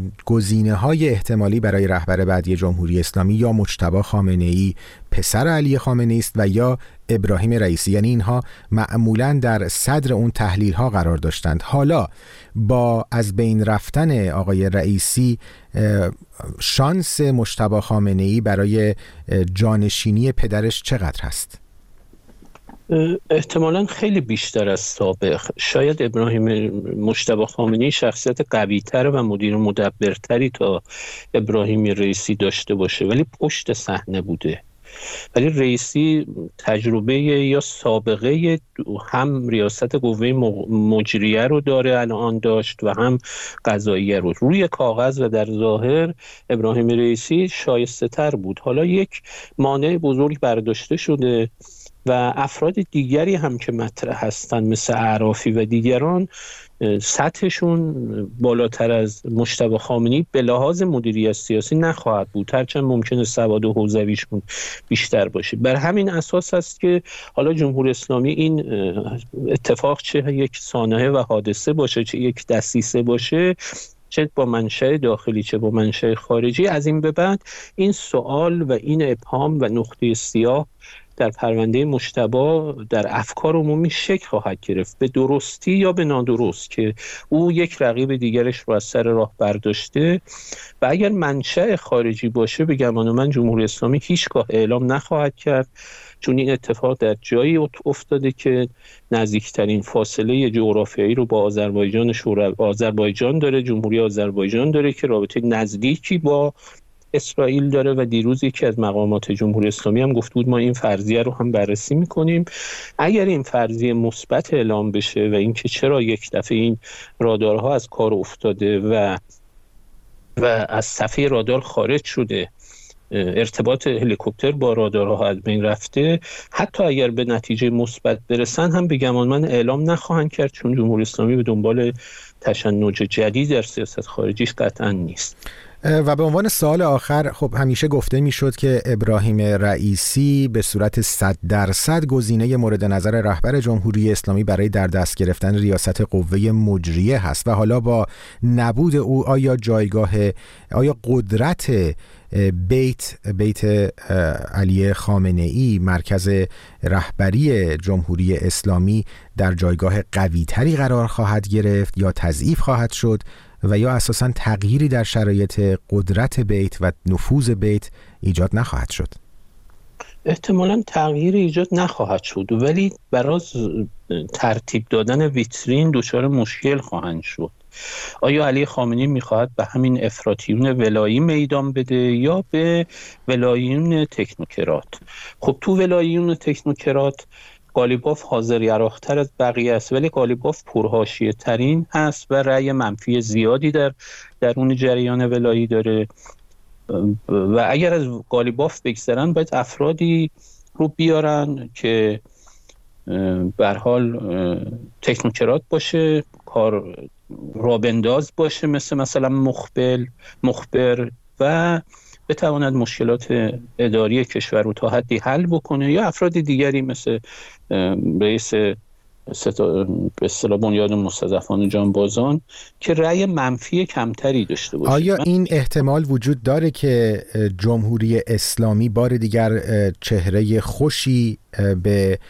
گزینه‌های احتمالی برای رهبر بعدی جمهوری اسلامی یا مجتبی خامنه‌ای پسر علی خامنه‌ای است و یا ابراهیم رئیسی، یعنی اینها معمولاً در صدر اون تحلیل‌ها قرار داشتند. حالا با از بین رفتن آقای رئیسی شانس مجتبی خامنه‌ای برای جانشینی پدرش چقدر هست؟ احتمالاً خیلی بیشتر از سابق. شاید مجتبی خامنه‌ای شخصیت قوی‌تر و مدیر مدبرتری تا ابراهیم رئیسی داشته باشه، ولی پشت صحنه بوده. ولی رئیسی تجربه یا سابقه هم ریاست قوه مجریه رو داره الان داشت و هم قضاییه رو. روی کاغذ و در ظاهر ابراهیم رئیسی شایسته تر بود. حالا یک مانع بزرگ برداشته شده و افراد دیگری هم که مطرح هستن مثل اعرافی و دیگران سطحشون بالاتر از مجتبی خامنه‌ای به لحاظ مدیریت سیاسی نخواهد بود، هرچند ممکنه سواد حوزویشون بیشتر باشه. بر همین اساس است که حالا جمهوری اسلامی این اتفاق چه یک سانحه و حادثه باشه، چه یک دسیسه باشه، چه با منشأ داخلی چه با منشأ خارجی، از این به بعد این سوال و این ابهام و نقطه سیاه در پرونده مجتبی در افکار عمومی شکل خواهد گرفت، به درستی یا به نادرست، که او یک رقیب دیگرش رو از سر راه برداشته و اگر منشأ خارجی باشه به گمان من جمهوری اسلامی هیچگاه اعلام نخواهد کرد، چون این اتفاق در جایی افتاده که نزدیکترین فاصله جغرافیایی رو با آذربایجان داره، جمهوری آذربایجان داره که رابطه نزدیکی با اسرائیل داره و دیروز یکی از مقامات جمهوری اسلامی هم گفت بود ما این فرضیه رو هم بررسی میکنیم. اگر این فرضیه مثبت اعلام بشه و اینکه چرا یک دفعه این رادارها از کار افتاده و از صفحه رادار خارج شده، ارتباط هلیکوپتر با رادارها از بین رفته، حتی اگر به نتیجه مثبت برسن هم به گمان من اعلام نخواهند کرد، چون جمهوری اسلامی به دنبال تشنج جدید در سیاست خارجیش قطعا نیست. و به عنوان سوال آخر، خب همیشه گفته میشد که ابراهیم رئیسی به صورت 100% گزینه مورد نظر رهبر جمهوری اسلامی برای در دست گرفتن ریاست قوه مجریه هست و حالا با نبود او آیا قدرت بیت علی خامنه‌ای مرکز رهبری جمهوری اسلامی در جایگاه قوی‌تری قرار خواهد گرفت یا تضعیف خواهد شد و یا اساساً تغییری در شرایط قدرت بیت و نفوذ بیت ایجاد نخواهد شد؟ احتمالاً تغییری ایجاد نخواهد شد، ولی برای ترتیب دادن ویترین دچار مشکل خواهند شد. آیا علی خامنه‌ای میخواهد به همین افراطیون ولایی میدان بده یا به ولاییون تکنوکرات؟ خب تو ولاییون تکنوکرات قالیباف حاضرگراختر از بقیه است، ولی قالیباف پرحاشیه ترین هست و رأی منفی زیادی در درون جریان ولایی داره و اگر از قالیباف بگذرن باید افرادی رو بیارن که به هر حال تکنوکرات باشه، کار رابنداز باشه، مثلا مخبر و بتواند مشکلات اداری کشور رو تا حدی حل بکنه، یا افراد دیگری مثل رئیس به اصطلاح بنیاد مستضعفان جانبازان که رأی منفی کمتری داشته باشه. آیا این احتمال وجود داره که جمهوری اسلامی بار دیگر چهره خوشی به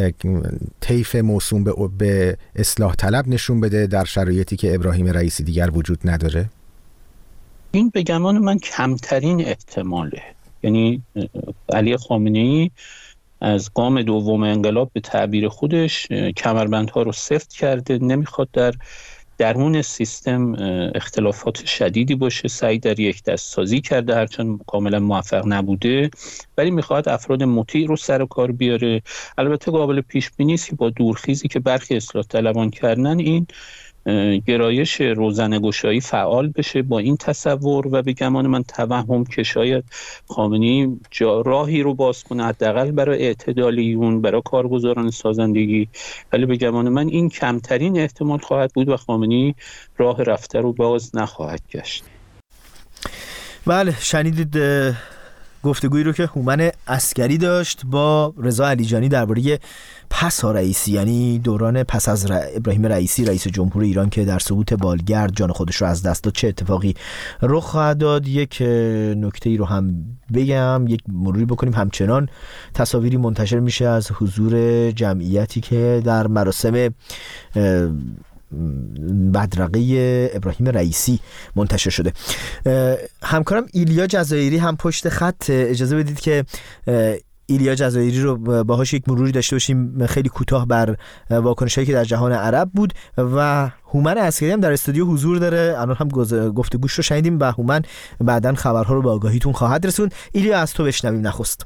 طیف موسوم به اصلاح طلب نشون بده در شرایطی که ابراهیم رئیسی دیگر وجود نداره؟ این به گمان من کمترین احتماله. یعنی علی خامنه‌ای از گام دوم انقلاب به تعبیر خودش کمربندها رو سفت کرده، نمیخواد در درون سیستم اختلافات شدیدی باشه، سعی در یک دست سازی کرده هرچند کاملا موفق نبوده، ولی میخواد افراد مطیع رو سر کار بیاره. البته قابل پیش بینی است که با دورخیزی که برخی اصلاح طلبان کردن این گرایش روزنه‌گشایی فعال بشه با این تصور و به گمان من توهم که شاید خامنه‌ای راهی رو باز کنه حداقل برای اعتدالیون، برای کارگزاران سازندگی، ولی به گمان من این کمترین احتمال خواهد بود و خامنه‌ای راه رفته رو باز نخواهد گشت. بله، شنیدید گفتگویی رو که هومن عسکری داشت با رضا علیجانی درباره پسا رئیسی، یعنی دوران پس از ابراهیم رئیسی رئیس جمهور ایران که در سقوط بالگرد جان خودش رو از دست داد چه اتفاقی رخ خواهد داد. یک نکته ای رو هم بگم، یک مروری بکنیم. همچنان تصاویری منتشر میشه از حضور جمعیتی که در مراسم بدرقه ابراهیم رئیسی منتشر شده. همکارم ایلیا جزایری هم پشت خط، اجازه بدید که ایلیا جزایری رو باهاش یک مروری داشته باشیم خیلی کوتاه بر واکنش‌هایی که در جهان عرب بود و هومن عسکری هم در استودیو حضور داره. الان هم گفتگوش رو شنیدیم و هومن بعداً خبرها رو به آگاهیتون خواهد رسوند. ایلیا از تو بشنویم نخست.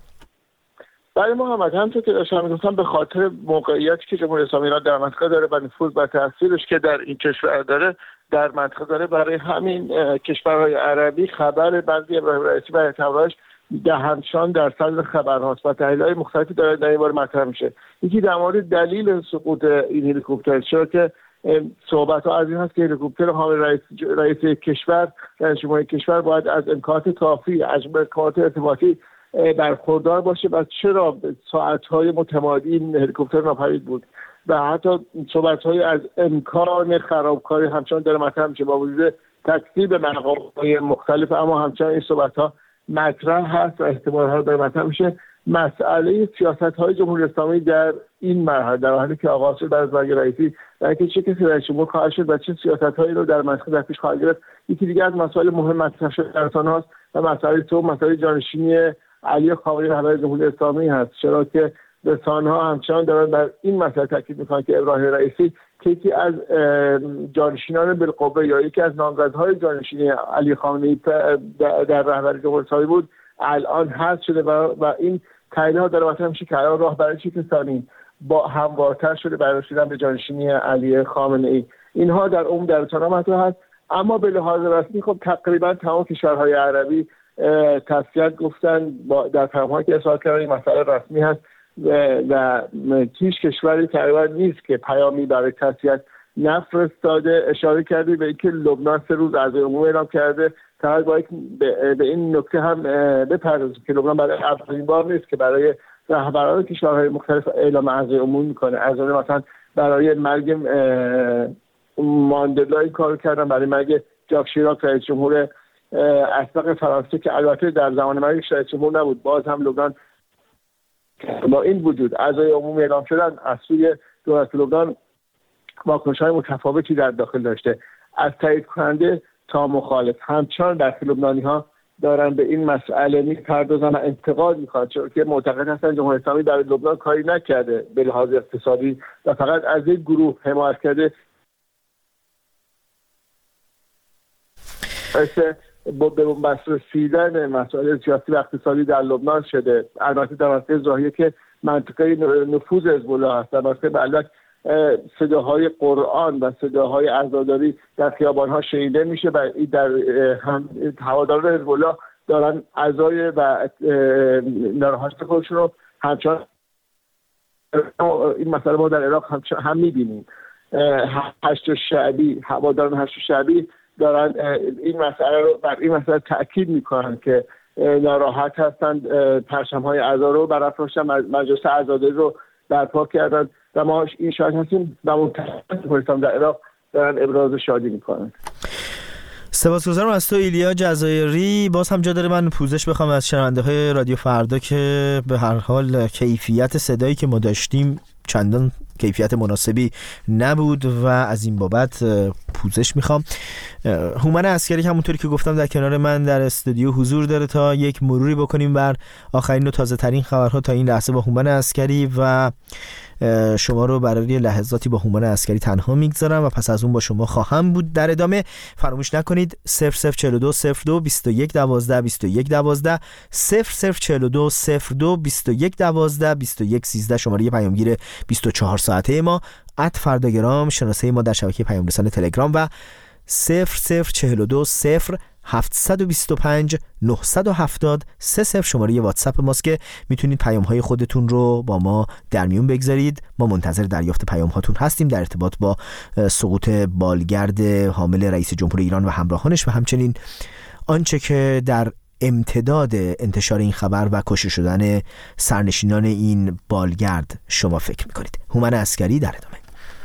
بله محمد، همونطور که داشتم میگفتم به خاطر موقعیتی که جمهوری اسلامی ایران در منطقه داره و نفوذ و تاثیرش که در این کشور داره در منطقه داره، برای همین کشورهای عربی خبر بعضی ابراهیم رئیسی و اعتبارش همچنان در صدر خبرهاست و تحلیل‌های مختلفی داره در این باره مطرح میشه. یکی در مورد دلیل سقوط این هلیکوپتر، چرا که صحبت‌ها از این هست که هلیکوپتر حامل رئیس کشور، رئیس جمهوری کشور باید از امکانات کافی، از امکانات ارتباطی برخوردار باشه و چرا ساعت‌های متمادی این هلیکوپتر ناپدید بود و حتی صحبت‌های از امکان خرابکاری همچنان داره مطرح میشه با وجود تکذیب مقام‌های مختلف، اما همچنان این صحبت‌ها مطرح هست و احتمال‌ها داره مطرح میشه. مسئله سیاست‌های جمهوری اسلامی در این مرحله، در حالی که آغاز شد از مرگ رئیسی، در اینکه چه کسی رئیس جمهور خواهد شد و چه سیاست‌هایی رو در منطقه در پیش خواهد گرفت. یکی دیگه از مسائل مهم مطرح شده در رسانه‌ها و مسئله جانشینی علی خامنه‌ای رهبر جمهوری اسلامی هست، چرا که رسانه‌ها همچنان دارن بر این مسئله تاکید می‌کنن که ابراهیم رئیسی که یکی از جانشینان بالقوه یا یکی از نامزدهای جانشینی علی خامنه‌ای در رهبری جمهوری اسلامی بود، الان حذف شده و این تحلیل‌ها داره مطرح میشه که الان راهبری کسانی با هموارتر شده برای رسیدن به جانشینی علی خامنه‌ای. اینها در رسانه‌ها مطرح هست، اما به لحاظ رسمی خب تقریبا تمام کشورهای عربی تسلیت گفتن در پیام‌هایی که ارسال کردن. این مسئله رسمی هست و هیچ کشوری تقریبا نیست که پیامی برای تسلیت نفرستاده. اشاره کردی به اینکه لبنان 3 روز عزای عمومی اعلام کرده. فقط باید به این نکته هم بپردازیم که لبنان برای اولین بار نیست که برای رهبران کشورهای مختلف اعلام عزای عمومی میکنه. از اون مثلا برای مرگ ماندلا این کارو کردن، برای مرگ ژاک شیراک رئیس جمهور اسبق فرانسه که البته در زمان مرگش رئیس جمهور نبود، باز هم لبنان با این وجود عزای عمومی اعلام شدن از سوی دولت لبنان واکنش‌های متفاوتی در داخل داشته، از تایید کننده تا مخالف. همچنان داخل لبنانی‌ها دارن به این مسئله می‌پردازن و انتقاد می‌کنن، چون که معتقد هستن جمهوری اسلامی در لبنان کاری نکرده به لحاظ اقتصادی و فقط از یک گروه حمایت کرده. به بنبست رسیدن مسائل سیاسی و اقتصادی در لبنان شده. البته در منطقه ظاهریه که منطقه نفوذ حزب الله هست، در منطقه بلک صداهای قرآن و صداهای عزاداری در خیابان‌ها شنیده میشه و در هواداران حزب الله دارن عزای و ناراحتی خودشون رو همچنان. این مسئله ما در عراق هم می‌بینیم. هشت شعبی، هواداران هشت شعبی دارن این مسئله تأکید میکنن که ناراحت هستند، پرچم‌های عزا رو برافراشتن، مجلس عزاداری رو برپا کردن و ما این شاهد هستیم و منتظریم در عراق دارن ابراز شادی میکنن. سپاسگزارم از تو ایلیا جزایری. باز هم جا داره من پوزش بخوام از شنونده‌های رادیو فردا که به هر حال کیفیت صدایی که ما داشتیم چندان کیفیت مناسبی نبود و از این بابت پوزش میخوام. هومن عسکری همونطوری که گفتم در کنار من در استودیو حضور داره تا یک مروری بکنیم بر آخرین و تازه ترین خبرها تا این لحظه با هومن عسکری و شما رو برای لحظاتی با هومن عسکری تنها میگذارم و پس از اون با شما خواهم بود. در ادامه فراموش نکنید 0042 02 21 12 21 12 0042 02 21 12 21 13 شماره پیامگیر 24 ساعته ما @فرداگرام، شناسه ما در شبکه پیام رسان تلگرام و 0042 725 970 30 شماره واتساپ ماست که میتونید پیام‌های خودتون رو با ما در میون بگذارید. ما منتظر دریافت پیام‌هاتون هستیم در ارتباط با سقوط بالگرد حامل رئیس جمهور ایران و همراهانش و همچنین آنچه که در امتداد انتشار این خبر و کشته شدن سرنشینان این بالگرد شما فکر میکنید؟ هومن عسکری در ادامه.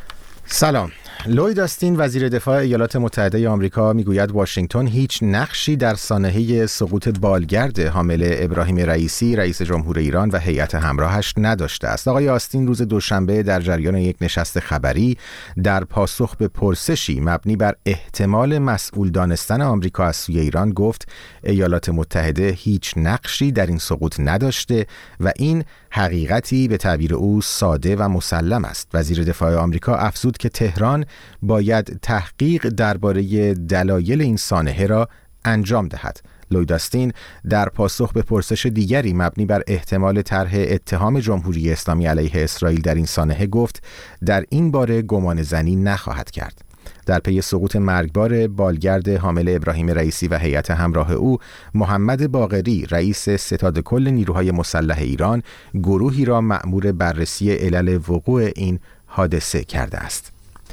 سلام. لوید آستین وزیر دفاع ایالات متحده آمریکا میگوید واشنگتن هیچ نقشی در سانحه سقوط بالگرد حامل ابراهیم رئیسی رئیس جمهور ایران و هیئت همراهش نداشته است. آقای آستین روز دوشنبه در جریان یک نشست خبری در پاسخ به پرسشی مبنی بر احتمال مسئول دانستن آمریکا از سوی ایران گفت ایالات متحده هیچ نقشی در این سقوط نداشته و این حقیقتی به تعبیر او ساده و مسلم است. وزیر دفاع آمریکا افزود که تهران باید تحقیق درباره دلایل این سانحه را انجام دهد. لوید آستین در پاسخ به پرسش دیگری مبنی بر احتمال طرح اتهام جمهوری اسلامی علیه اسرائیل در این سانحه گفت در این باره گمان زنی نخواهد کرد. در پی سقوط مرگبار بالگرد حامل ابراهیم رئیسی و هیئت همراه او، محمد باقری رئیس ستاد کل نیروهای مسلح ایران گروهی را مأمور بررسی علل وقوع این حادثه کرده است.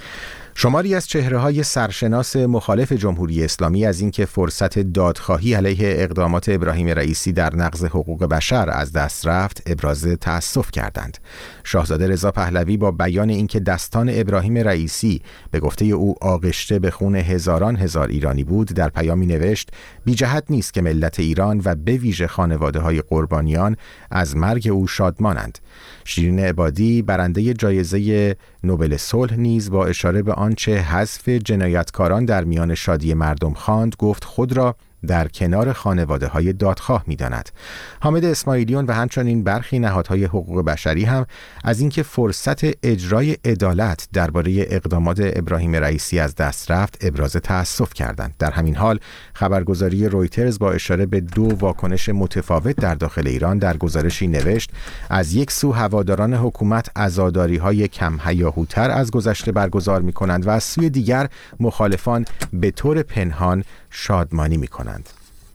شماری از چهره‌های سرشناس مخالف جمهوری اسلامی از اینکه فرصت دادخواهی علیه اقدامات ابراهیم رئیسی در نقض حقوق بشر از دست رفت ابراز تأسف کردند. شاهزاده رضا پهلوی با بیان اینکه دستان ابراهیم رئیسی به گفته او آغشته به خون هزاران هزار ایرانی بود، در پیامی نوشت بی جهت نیست که ملت ایران و به ویژه خانواده‌های قربانیان از مرگ او شادمانند. شیرین عبادی برنده جایزه نوبل صلح نیز با اشاره به آنچه حذف جنایتکاران در میان شادی مردم خواند گفت خود را در کنار خانواده‌های دادخواه می‌داند. حامد اسماعیلیون و همچنین برخی نهادهای حقوق بشری هم از اینکه فرصت اجرای عدالت درباره اقدامات ابراهیم رئیسی از دست رفت ابراز تأسف کردند. در همین حال خبرگزاری رویترز با اشاره به دو واکنش متفاوت در داخل ایران در گزارشی نوشت از یک سو هواداران حکومت عزاداری‌های کم هیاهوتر از گذشته برگزار می‌کنند و از سوی دیگر مخالفان به طور پنهان شادمانی می‌کنند.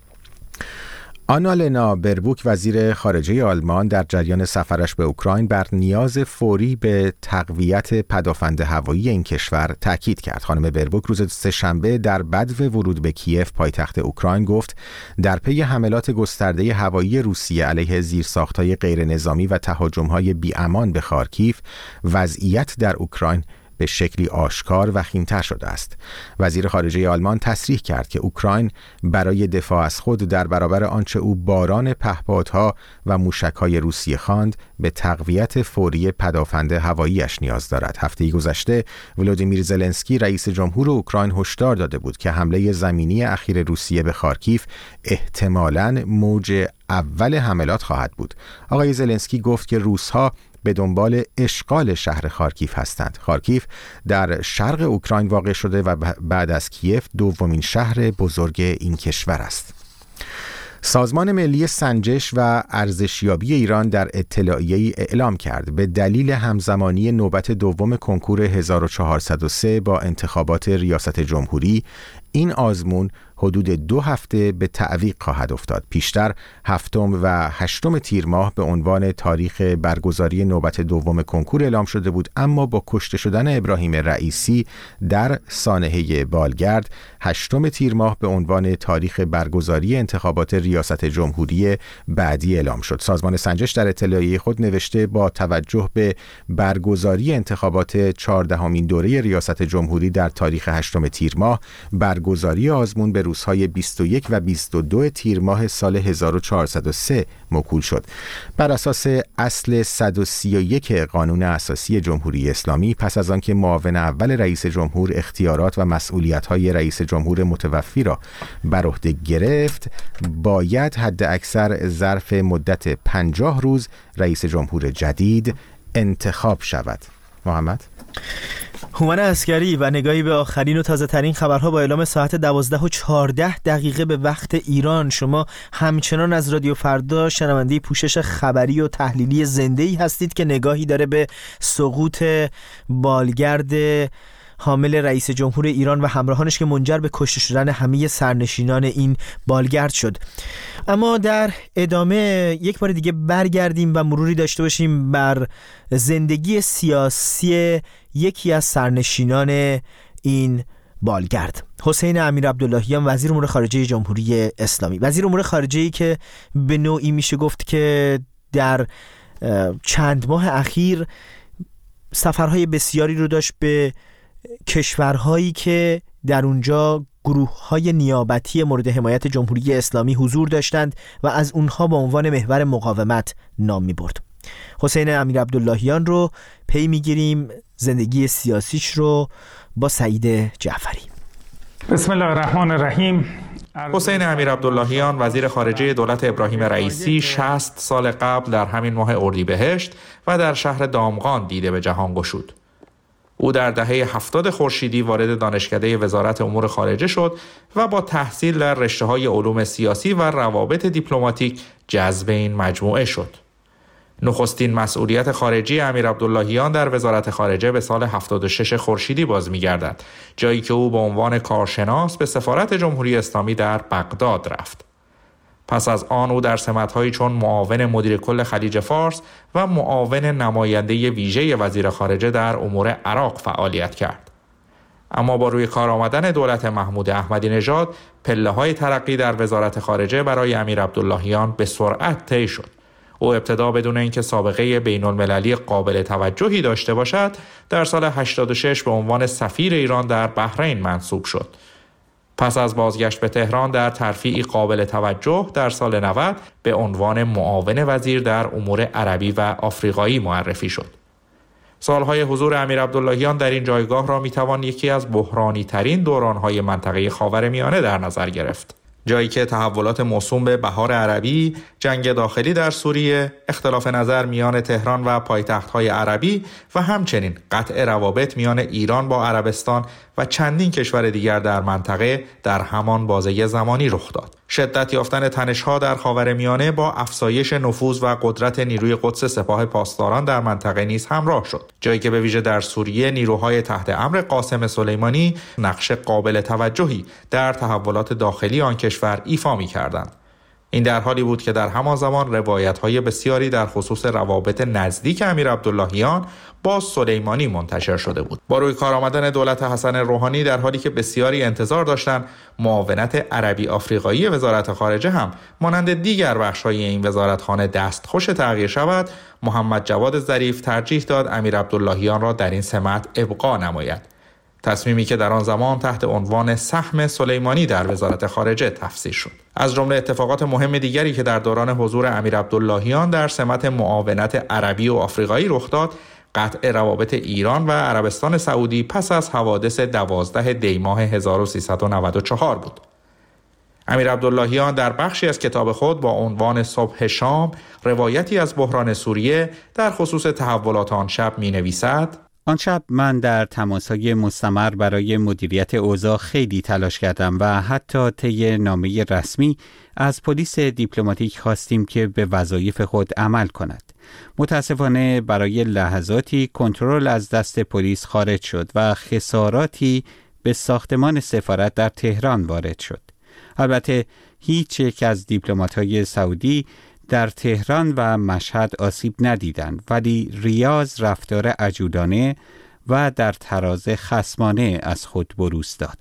آنالنا بربوک وزیر خارجه آلمان در جریان سفرش به اوکراین بر نیاز فوری به تقویت پدافند هوایی این کشور تاکید کرد. خانم بربوک روز سه‌شنبه در بدو ورود به کیف پایتخت اوکراین گفت در پی حملات گسترده هوایی روسیه علیه زیرساخت‌های غیرنظامی و تهاجم‌های بی‌امان به خارکیف وضعیت در اوکراین به شکلی آشکار و خیم‌تر شده است. وزیر خارجه آلمان تصریح کرد که اوکراین برای دفاع از خود در برابر آنچه او باران پهپادها و موشک‌های روسیه خواند به تقویت فوری پدافند هوایی‌اش نیاز دارد. هفته گذشته ولودیمیر زلنسکی رئیس جمهور اوکراین هشدار داده بود که حمله زمینی اخیر روسیه به خارکیف احتمالاً موج اول حملات خواهد بود. آقای زلنسکی گفت که روس‌ها به دنبال اشغال شهر خارکیف هستند. خارکیف در شرق اوکراین واقع شده و بعد از کیف دومین شهر بزرگ این کشور است. سازمان ملی سنجش و ارزشیابی ایران در اطلاعیه‌ای اعلام کرد به دلیل همزمانی نوبت دوم کنکور 1403 با انتخابات ریاست جمهوری این آزمون حدود 2 هفته به تعویق خواهد افتاد. پیشتر 7 و 8 تیر ماه به عنوان تاریخ برگزاری نوبت دوم کنکور اعلام شده بود، اما با کشته شدن ابراهیم رئیسی در سانحه بالگرد 8 تیر ماه به عنوان تاریخ برگزاری انتخابات ریاست جمهوری بعدی اعلام شد. سازمان سنجش در اطلاعیه خود نوشته با توجه به برگزاری انتخابات 14مین دوره ریاست جمهوری در تاریخ 8 تیر ماه، برگزاری آزمون به روزهای 21 و 22 تیر ماه سال 1403 موکول شد. بر اساس اصل 131 قانون اساسی جمهوری اسلامی، پس از آنکه معاون اول رئیس جمهور اختیارات و مسئولیت‌های رئیس جمهور متوفی را بر عهده گرفت، باید حد اکثر ظرف مدت 50 روز رئیس جمهور جدید انتخاب شود. محمد هومن عسکری و نگاهی به آخرین و تازه ترین خبرها با اعلام ساعت 12:14 به وقت ایران. شما همچنان از رادیو فردا شنونده پوشش خبری و تحلیلی زنده‌ای هستید که نگاهی داره به سقوط بالگرد حامل رئیس جمهور ایران و همراهانش که منجر به کشته شدن همه سرنشینان این بالگرد شد. اما در ادامه یک بار دیگه برگردیم و مروری داشته باشیم بر زندگی سیاسی یکی از سرنشینان این بالگرد. حسین امیرعبداللهیان وزیر امور خارجه جمهوری اسلامی، وزیر امور خارجه‌ای که به نوعی میشه گفت که در چند ماه اخیر سفرهای بسیاری رو داشت به کشورهایی که در اونجا گروه‌های نیابتی مورد حمایت جمهوری اسلامی حضور داشتند و از اونها به عنوان محور مقاومت نام می‌برد. حسین امیرعبداللهیان رو پی می‌گیریم، زندگی سیاسیش رو با سعید جعفری. بسم الله الرحمن الرحیم. حسین امیرعبداللهیان وزیر خارجه دولت ابراهیم رئیسی 60 سال قبل در همین ماه اردیبهشت و در شهر دامغان دیده به جهان گشود. او در دهه 70 خورشیدی وارد دانشکده وزارت امور خارجه شد و با تحصیل در رشته‌های علوم سیاسی و روابط دیپلماتیک جذب این مجموعه شد. نخستین مسئولیت خارجی امیرعبداللهیان در وزارت خارجه به سال 76 خورشیدی باز می‌گردد، جایی که او به عنوان کارشناس به سفارت جمهوری اسلامی در بغداد رفت. پس از آن او در سمت‌هایی چون معاون مدیر کل خلیج فارس و معاون نماینده ویژه وزیر خارجه در امور عراق فعالیت کرد. اما با روی کار آمدن دولت محمود احمدی نژاد، پله‌های ترقی در وزارت خارجه برای امیرعبداللهیان به سرعت طی شد. او ابتدا بدون اینکه سابقه بین‌المللی قابل توجهی داشته باشد، در سال 86 به عنوان سفیر ایران در بحرین منصوب شد. پس از بازگشت به تهران در ترفیعی قابل توجه در سال 90 به عنوان معاون وزیر در امور عربی و آفریقایی معرفی شد. سالهای حضور امیرعبداللهیان در این جایگاه را میتوان یکی از بحرانی ترین دورانهای منطقه خاورمیانه در نظر گرفت. جایی که تحولات موسوم به بهار عربی، جنگ داخلی در سوریه، اختلاف نظر میان تهران و پایتخت‌های عربی و همچنین قطع روابط میان ایران با عربستان و چندین کشور دیگر در منطقه در همان بازه زمانی رخ داد. شدت یافتن تنش‌ها در خاورمیانه با افزایش نفوذ و قدرت نیروی قدس سپاه پاسداران در منطقه نیز همراه شد، جایی که به ویژه در سوریه نیروهای تحت امر قاسم سلیمانی نقش قابل توجهی در تحولات داخلی آن کشور ایفا می‌کردند. این در حالی بود که در همان زمان روایت‌های بسیاری در خصوص روابط نزدیک امیرعبداللهیان با سلیمانی منتشر شده بود. با روی کار آمدن دولت حسن روحانی، در حالی که بسیاری انتظار داشتند معاونت عربی آفریقایی وزارت خارجه هم مانند دیگر بخش‌های این وزارتخانه دستخوش تغییر شود، محمد جواد ظریف ترجیح داد امیرعبداللهیان را در این سمت ابقا نماید. تصمیمی که در آن زمان تحت عنوان سهم سلیمانی در وزارت خارجه تفسیر شد. از جمله اتفاقات مهم دیگری که در دوران حضور امیرعبداللهیان در سمت معاونت عربی و آفریقایی رخ داد، قطع روابط ایران و عربستان سعودی پس از حوادث 12 دی‌ماه 1394 بود. امیرعبداللهیان در بخشی از کتاب خود با عنوان صبح شام، روایتی از بحران سوریه در خصوص تحولات آن شب می‌نویسد: آن شب من در تماس‌های مستمر برای مدیریت اوضاع خیلی تلاش کردم و حتی طی نامه رسمی از پلیس دیپلماتیک خواستیم که به وظایف خود عمل کند. متاسفانه برای لحظاتی کنترل از دست پلیس خارج شد و خساراتی به ساختمان سفارت در تهران وارد شد. البته هیچ یک از دیپلمات‌های سعودی در تهران و مشهد آسیب ندیدند، ولی ریاض رفتار عجولانه و در تراز خصمانه از خود بروز داد.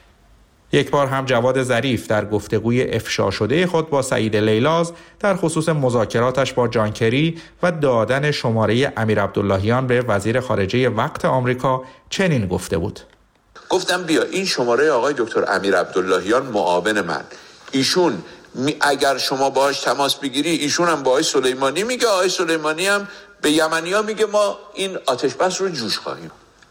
یک بار هم جواد ظریف در گفتگوی افشا شده خود با سعید لیلاز در خصوص مذاکراتش با جان کری و دادن شماره امیرعبداللهیان به وزیر خارجه وقت آمریکا چنین گفته بود: گفتم بیا این شماره آقای دکتر امیرعبداللهیان معاون من، ایشون اگر شما باهاش تماس بگیری، ایشون هم با آقای سلیمانی میگه، آقای سلیمانی هم به یمنی‌ها میگه ما این آتش بس رو جوش خواهیم.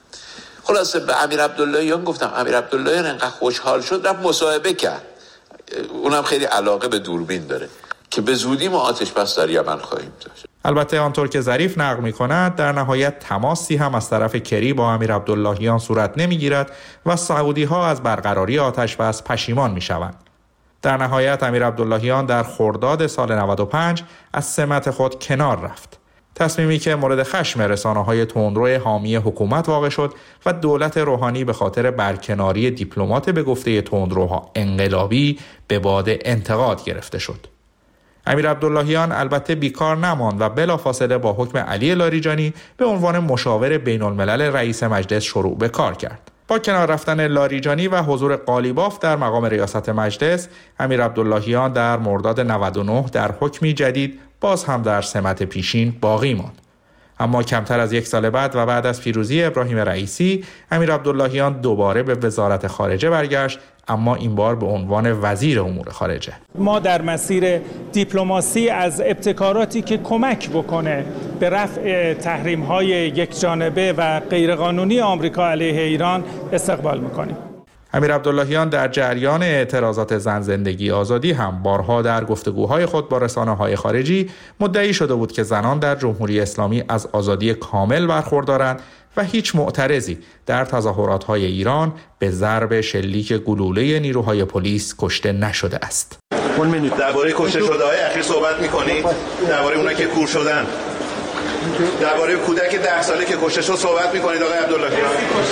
خلاصه به امیرعبداللهیان گفتم، امیرعبداللهیان انقدر خوشحال شد رفت مصاحبه کرد، اونم خیلی علاقه به دوربین داره، که به زودی ما آتش بس در یمن خواهیم داشت. البته آنطور که ظریف نقل می‌کند، در نهایت تماسی هم از طرف کری با امیرعبداللهیان صورت نمی‌گیرد و سعودی‌ها از برقراری آتش بس پشیمان می‌شوند. در نهایت امیرعبداللهیان در خرداد سال 95 از سمت خود کنار رفت. تصمیمی که مورد خشم رسانه‌های تندرو حامی حکومت واقع شد و دولت روحانی به خاطر برکناری دیپلمات به گفته تندروها انقلابی به باد انتقاد گرفته شد. امیرعبداللهیان البته بیکار نماند و بلافاصله با حکم علی لاریجانی به عنوان مشاور بین‌الملل رئیس مجلس شروع به کار کرد. با کنار رفتن لاریجانی و حضور قالیباف در مقام ریاست مجلس، امیر عبداللهیان در مرداد 99 در حکمی جدید باز هم در سمت پیشین باقی ماند. اما کمتر از 1 سال بعد و بعد از پیروزی ابراهیم رئیسی، امیر عبداللهیان دوباره به وزارت خارجه برگشت، اما این بار به عنوان وزیر امور خارجه. ما در مسیر دیپلماسی از ابتکاراتی که کمک بکنه به رفع تحریم‌های یکجانبه و غیرقانونی آمریکا علیه ایران استقبال می‌کنیم. امیر عبداللهیان در جریان اعتراضات زن زندگی آزادی هم بارها در گفتگوهای خود با رسانه‌های خارجی مدعی شده بود که زنان در جمهوری اسلامی از آزادی کامل برخوردارند و هیچ معترضی در تظاهرات‌های ایران به ضرب شلیک گلوله نیروهای پلیس کشته نشده است. درباره کشته شده‌های اخیر صحبت می‌کنید؟ درباره اونایی که کور شدن؟ درباره کودک 10 ساله که کشته شد صحبت می‌کنید آقای عبداللهیان؟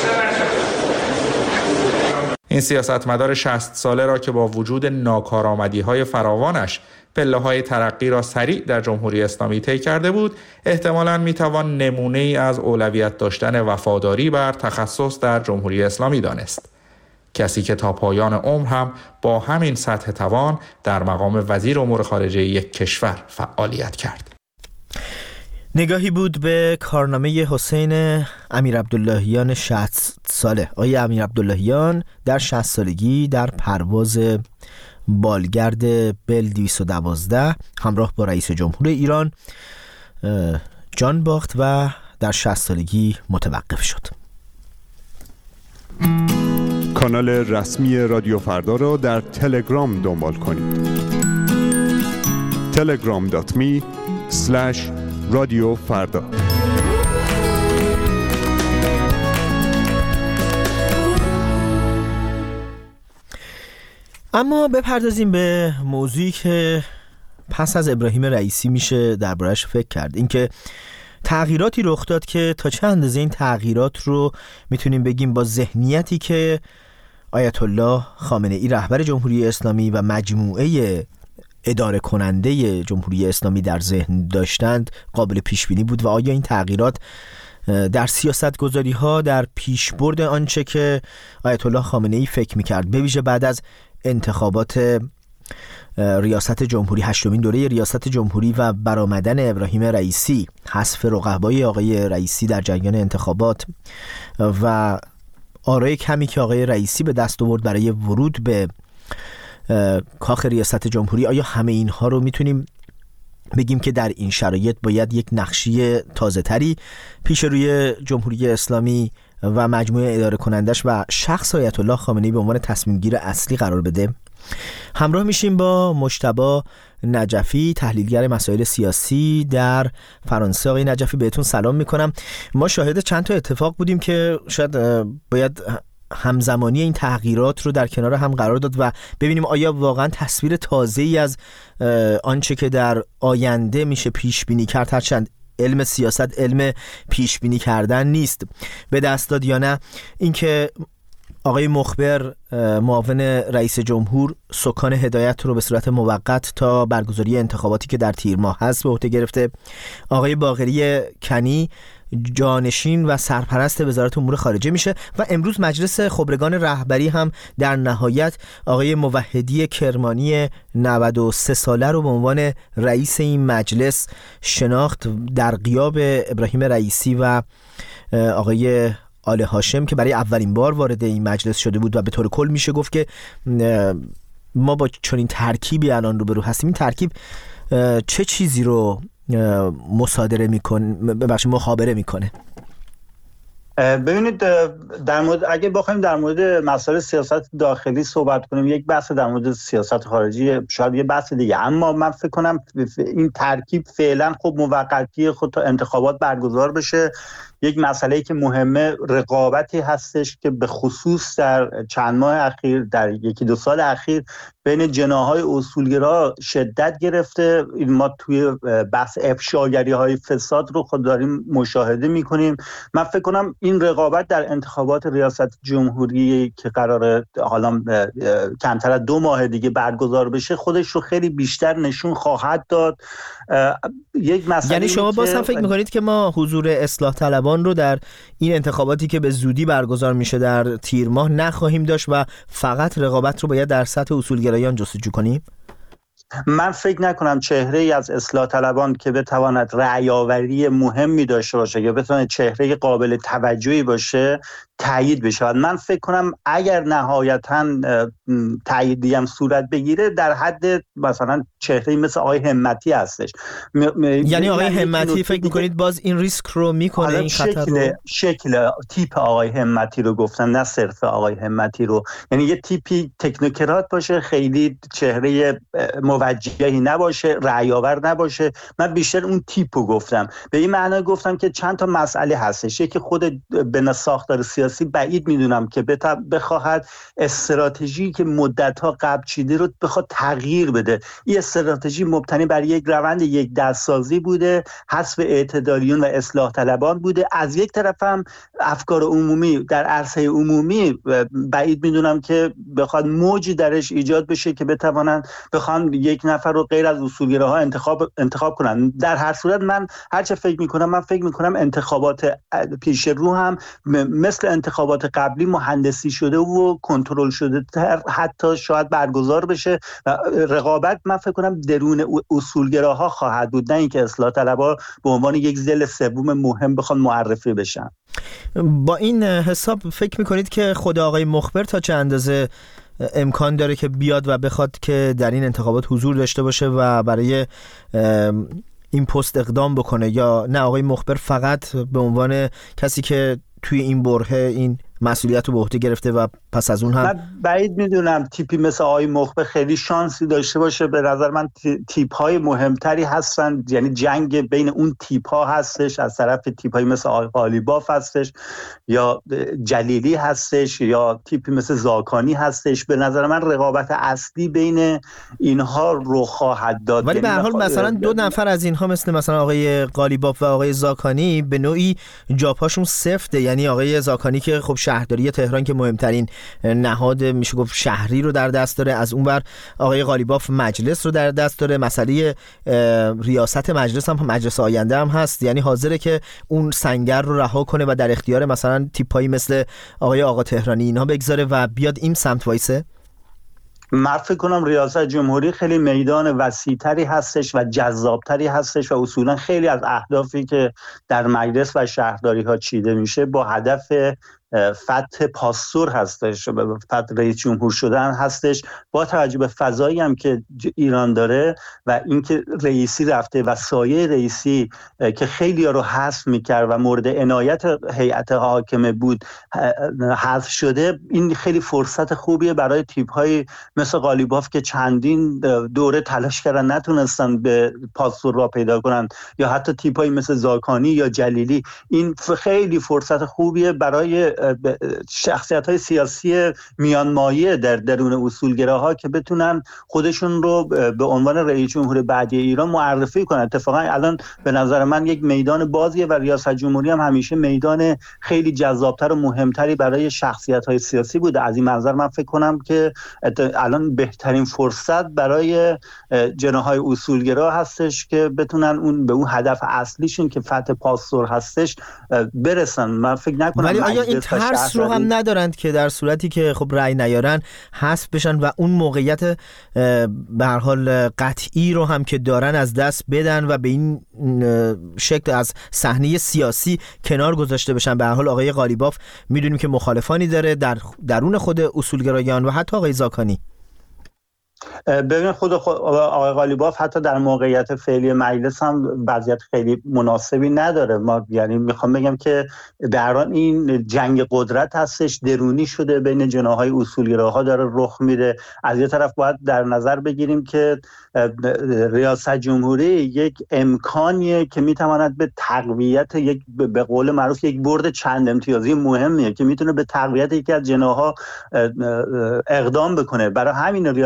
این سیاستمدار 60 ساله را که با وجود ناکارآمدی‌های فراوانش پله‌های ترقی را سریع در جمهوری اسلامی طی کرده بود، احتمالاً میتوان نمونه‌ای از اولویت داشتن وفاداری بر تخصص در جمهوری اسلامی دانست. کسی که تا پایان عمر هم با همین سطح توان در مقام وزیر امور خارجه یک کشور فعالیت کرد. نگاهی بود به کارنامه حسین امیر عبداللهیان 60 ساله. آقای امیر عبداللهیان در 60 سالگی در پرواز بالگرد بل 212 همراه با رئیس جمهور ایران جان باخت و در 60 سالگی متوقف شد. کانال رسمی رادیو فردا را در تلگرام دنبال کنید. telegram.me/رادیو فردا. اما بپردازیم به موضوعی که پس از ابراهیم رئیسی میشه درباره‌اش فکر کرد، اینکه تغییراتی رخ داد که تا چه اندازه این تغییرات رو میتونیم بگیم با ذهنیتی که آیت الله خامنه ای رهبر جمهوری اسلامی و مجموعه اداره کننده جمهوری اسلامی در ذهن داشتند قابل پیش بینی بود و آیا این تغییرات در سیاست گذاری ها در پیشبرد آنچه که آیت الله خامنه ای فکر میکرد، به ویژه بعد از انتخابات ریاست جمهوری، 8مین دوره ریاست جمهوری و برآمدن ابراهیم رئیسی، حذف رقبای آقای رئیسی در جریان انتخابات و آرای کمی که آقای رئیسی به دست آورد برای ورود به کاخ ریاست جمهوری، آیا همه اینها رو میتونیم بگیم که در این شرایط باید یک نقشی تازه تری پیش روی جمهوری اسلامی و مجموعه اداره کنندش و شخص آیت الله خامنه ای به عنوان تصمیم گیر اصلی قرار بده؟ همراه میشیم با مجتبی نجفی، تحلیلگر مسائل سیاسی در فرانسه. آقای نجفی بهتون سلام میکنم. ما شاهد چند تا اتفاق بودیم که شاید باید همزمانی این تغییرات رو در کنار هم قرار داد و ببینیم آیا واقعا تصویر تازه‌ای از آنچه که در آینده میشه پیش بینی کرد، هرچند علم سیاست علم پیش بینی کردن نیست، به دست داد یا نه. اینکه آقای مخبر معاون رئیس جمهور سکان هدایت رو به صورت موقت تا برگزاری انتخاباتی که در تیر ماه هست به عهده گرفته، آقای باقری کنی جانشین و سرپرست وزارت امور خارجه میشه و امروز مجلس خبرگان رهبری هم در نهایت آقای موحدی کرمانی 93 ساله رو به عنوان رئیس این مجلس شناخت در غیاب ابراهیم رئیسی و آقای آل هاشم که برای اولین بار وارد این مجلس شده بود و به طور کل میشه گفت که ما با چنین ترکیبی الان روبرو هستیم. این ترکیب چه چیزی رو مصادره میکنه، مخابره میکنه؟ ببینید، در مورد اگه بخوایم در مورد مسائل سیاست داخلی صحبت کنیم، یک بحث در مورد سیاست خارجی شاید یه بحث دیگه، اما من فکر کنم این ترکیب فعلا خب موقتی خود تا انتخابات برگزار بشه. یک مسئله که مهمه رقابتی هستش که به خصوص در چند ماه اخیر، در 1-2 سال اخیر بین جناح‌های اصولگرا شدت گرفته. ما توی بحث افشاگری‌های فساد رو خود داریم مشاهده می‌کنیم. من فکر کنم این رقابت در انتخابات ریاست جمهوری که قراره حالا کمتر از 2 ماه دیگه برگزار بشه خودش رو خیلی بیشتر نشون خواهد داد. یک مسئله یعنی شما باز هم فکر می‌کنید که ما حضور اصلاح طلبان طلبان رو در این انتخاباتی که به زودی برگزار میشه در تیر ماه نخواهیم داشت و فقط رقابت رو باید در سطح اصولگرایان جستجو کنیم؟ من فکر نکنم چهره ای از اصلاح طلبان که بتواند رأی‌آوری مهمی داشته باشه یا بتواند چهره قابل توجهی باشه تایید بشه. من فکر کنم اگر نهایتاً تاییدی هم صورت بگیره در حد مثلا چهره‌ای مثل آقای همتی هستش. یعنی آقای همتی فکر می‌کنید باز این ریسک رو میکنه، این خطر رو؟ شکل تیپ آقای همتی رو گفتم، نه صرف آقای همتی رو. یعنی یه تیپی تکنوکرات باشه، خیلی چهره موجهی نباشه، رأی‌آور نباشه. من بیشتر اون تیپو گفتم. به این معنی گفتم که چند تا مسئله هستش. یکی خود بنا ساختار سیاسی بعید میدونم که بخواهد استراتژی که مدت‌ها قبل چیده رو بخواد تغییر بده. این استراتژی مبتنی بر یک روند یک دستسازی بوده، حذف اعتدالیون و اصلاح طلبان بوده. از یک طرف هم افکار عمومی در عرصه عمومی بعید میدونم که بخواد موجی درش ایجاد بشه که بخوان یک نفر رو غیر از اصولگراها انتخاب کنن. در هر صورت من هرچه فکر میکنم انتخابات پیش رو هم مثل انتخابات قبلی مهندسی شده و کنترل شده حتی شاید برگزار بشه و رقابت من فکر کنم درون اصولگراها خواهد بود، نه اینکه اصلاح طلبها به عنوان یک ضلع سوم مهم بخوان معرفی بشن. با این حساب فکر میکنید که خود آقای مخبر تا چه اندازه امکان داره که بیاد و بخواد که در این انتخابات حضور داشته باشه و برای این پست اقدام بکنه، یا نه آقای مخبر فقط به عنوان کسی که توی این برهه این مسئولیت رو به عهده گرفته و پس از اون هم من بعید میدونم تیپی مثل آقای مخبر خیلی شانسی داشته باشه. به نظر من تیپ های مهمتری هستن، یعنی جنگ بین اون تیپ ها هستش. از طرف تیپ های مثل آقای قالیباف هستش یا جلیلی هستش یا تیپی مثل زاکانی هستش. به نظر من رقابت اصلی بین اینها رو خواهد داد. ولی به هر حال مثلا دو نفر از اینها مثل آقای قالیباف و آقای زاکانی به نوعی جاپاشون سفته. یعنی آقای زاکانی که خب شهرداری تهران که مهمترین نهاد میشه گفت شهری رو در دست داره، از اون بر آقای قالیباف مجلس رو در دست داره، مسئله ریاست مجلس هم مجلس آینده هم هست. یعنی حاضره که اون سنگر رو رها کنه و در اختیار مثلا تیپایی مثل آقا تهرانی اینها بگذاره و بیاد این سمت وایسه. من فکر کنم ریاست جمهوری خیلی میدان وسیع‌تری هستش و جذابتری هستش و اصولا خیلی از اهدافی که در مجلس و شهرداری ها چیده میشه با هدف فتح پاستور هستش، فتح رئیس جمهور شدن هستش. با توجه به فضایی هم که ایران داره و اینکه رئیسی رفته و سایه رئیسی که خیلی ها رو حذف میکرد و مورد عنایت هیئت حاکمه بود حذف شده، این خیلی فرصت خوبیه برای تیپ های مثل قالیباف که چندین دوره تلاش کردن نتونستن به پاستور را پیدا کنن، یا حتی تیپ های مثل زاکانی یا جلیلی. این خیلی فرصت خوبیه برای شخصیت‌های سیاسی میانمایه در درون اصولگراها که بتونن خودشون رو به عنوان رئیس جمهور بعدی ایران معرفی کنن. اتفاقا الان به نظر من یک میدان بازیه و ریاست جمهوری هم همیشه میدان خیلی جذابتر و مهمتری برای شخصیت‌های سیاسی بوده. از این منظر من فکر کنم که الان بهترین فرصت برای جناح‌های اصولگرا هستش که بتونن به اون هدف اصلیشون که فتح پاستور هستست برسن. من فکر نکنم ولی آیا این ترس رو هم ندارند که در صورتی که خب رأی نیارن حذف بشن و اون موقعیت به هر حال قطعی رو هم که دارن از دست بدن و به این شکل از صحنه سیاسی کنار گذاشته بشن؟ به هر حال آقای قالیباف میدونیم که مخالفانی داره در درون خود اصولگرایان و حتی آقای زاکانی. ببین خود آقای قالیباف حتی در موقعیت فعلی مجلس هم وضعیت خیلی مناسبی نداره. ما یعنی میخوام بگم که در این جنگ قدرت هستش، درونی شده بین جناح‌های اصولگراها داره رخ میده. از یه طرف باید در نظر بگیریم که ریاست جمهوری یک امکانیه که میتواند به تقویت یک به قول معروف یک برد چند امتیازی مهمیه که میتونه به تقویت یکی از جناح‌ها اقدام بکنه. برای همین ریاست جمهوری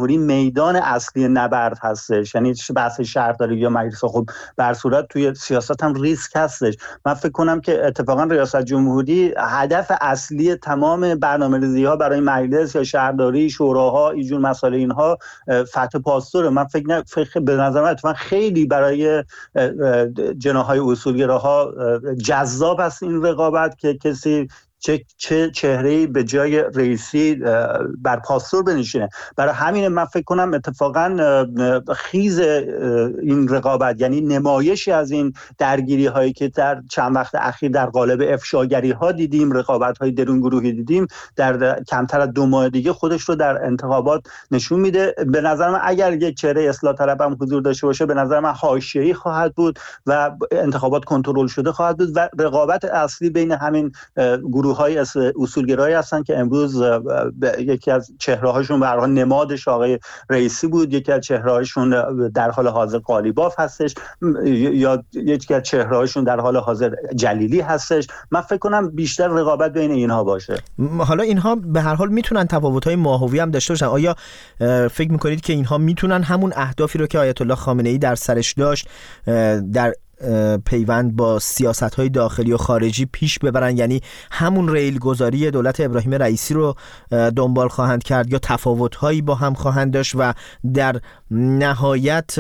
جمهوری میدان اصلی نبرد هستش، یعنی بحث شهرداری یا مجلس. خب بر صورت توی سیاست هم ریسک هستش. من فکر کنم که اتفاقا ریاست جمهوری هدف اصلی تمام برنامه‌ریزی‌ها برای مجلس یا شهرداری، شوراها، اینجور مسائل اینها فتح پاستوره. من فکر به نظر من اتفاقا خیلی برای جناح‌های اصولگراها جذاب است این رقابت که کسی چه چهره‌ای به جای رئیسی بر پاستور بنشینه. برای همین من فکر کنم اتفاقا خیز این رقابت، یعنی نمایشی از این درگیری هایی که در چند وقت اخیر در قالب افشاگری ها دیدیم، رقابت های درون گروهی دیدیم، در کمتر از 2 ماه دیگه خودش رو در انتخابات نشون میده. به نظر من اگر یک چهره اصلاح طلب هم حضور داشته باشه، به نظر من حاشیه‌ای خواهد بود و انتخابات کنترل شده خواهد بود و رقابت اصلی بین همین گروه های اصولگرایی هستن که امروز یکی از چهره‌هاشون به هر حال نمادش آقای رئیسی بود، یکی از چهره‌هاشون در حال حاضر قالیباف هستش یا یکی از چهره‌هاشون در حال حاضر جلیلی هستش. من فکر کنم بیشتر رقابت بین اینها باشه. حالا اینها به هر حال میتونن تفاوت‌های ماهوی هم داشته باشن. آیا فکر می‌کنید که اینها میتونن همون اهدافی رو که آیت الله خامنه‌ای در سرش داشت در پیوند با سیاست‌های داخلی و خارجی پیش ببرن، یعنی همون ریل گذاری دولت ابراهیم رئیسی رو دنبال خواهند کرد یا تفاوت‌هایی با هم خواهند داشت و در نهایت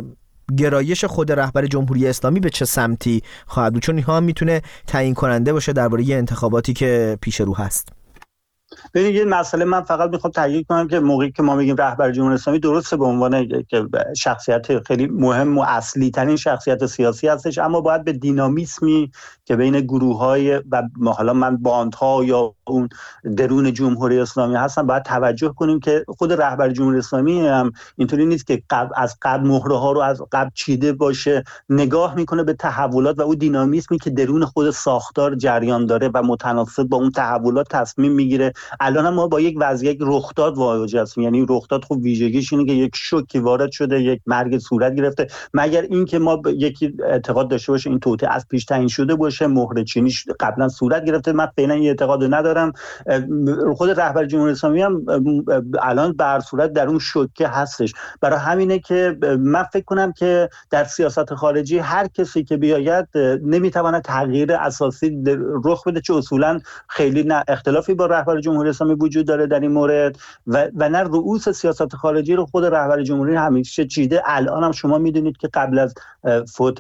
گرایش خود رهبر جمهوری اسلامی به چه سمتی خواهد بود؟ چون اینها هم میتونه تعیین کننده باشه درباره انتخاباتی که پیش رو هست. ببینید یه مسئله من فقط میخوام تاکید کنم که موقعی که ما میگیم رهبر جمهوری اسلامی، درسته به عنوان شخصیت خیلی مهم و اصلی ترین شخصیت سیاسی هستش، اما باید به دینامیسمی که بین گروه‌های و حالا من باندها یا اون درون جمهوری اسلامی هستن باید توجه کنیم که خود رهبر جمهوری اسلامی هم اینطوری نیست که از قبل مهره‌ها رو از قبل چیده باشه، نگاه میکنه به تحولات و اون دینامیسمی که درون خود ساختار جریان داره و متناسب با اون تحولات تصمیم میگیره. الان ما با یک وضعیت رخداد مواجه هستیم، یعنی رخداد خب ویژگیش اینه که یک شوکی وارد شده، یک مرگ صورت گرفته، مگر اینکه ما یکی اعتقاد داشته باشه این توطئه از پیش تعیین شده باشه، مهر چینی قبلا صورت گرفته. من فعلا این اعتقاد ندارم. خود رهبر جمهوری اسلامی هم الان بر صورت در اون شوکه هستش. برای همینه که من فکر کنم که در سیاست خارجی هر کسی که بیاید نمیتونه تغییر اساسی رخ بده، چه اصولا خیلی اختلافی با رهبر جمهوری اسلامی وجود داره در این مورد و نه رؤوس سیاست خارجی رو خود رهبر جمهوری همیشه چیده. الان هم شما میدونید که قبل از فوت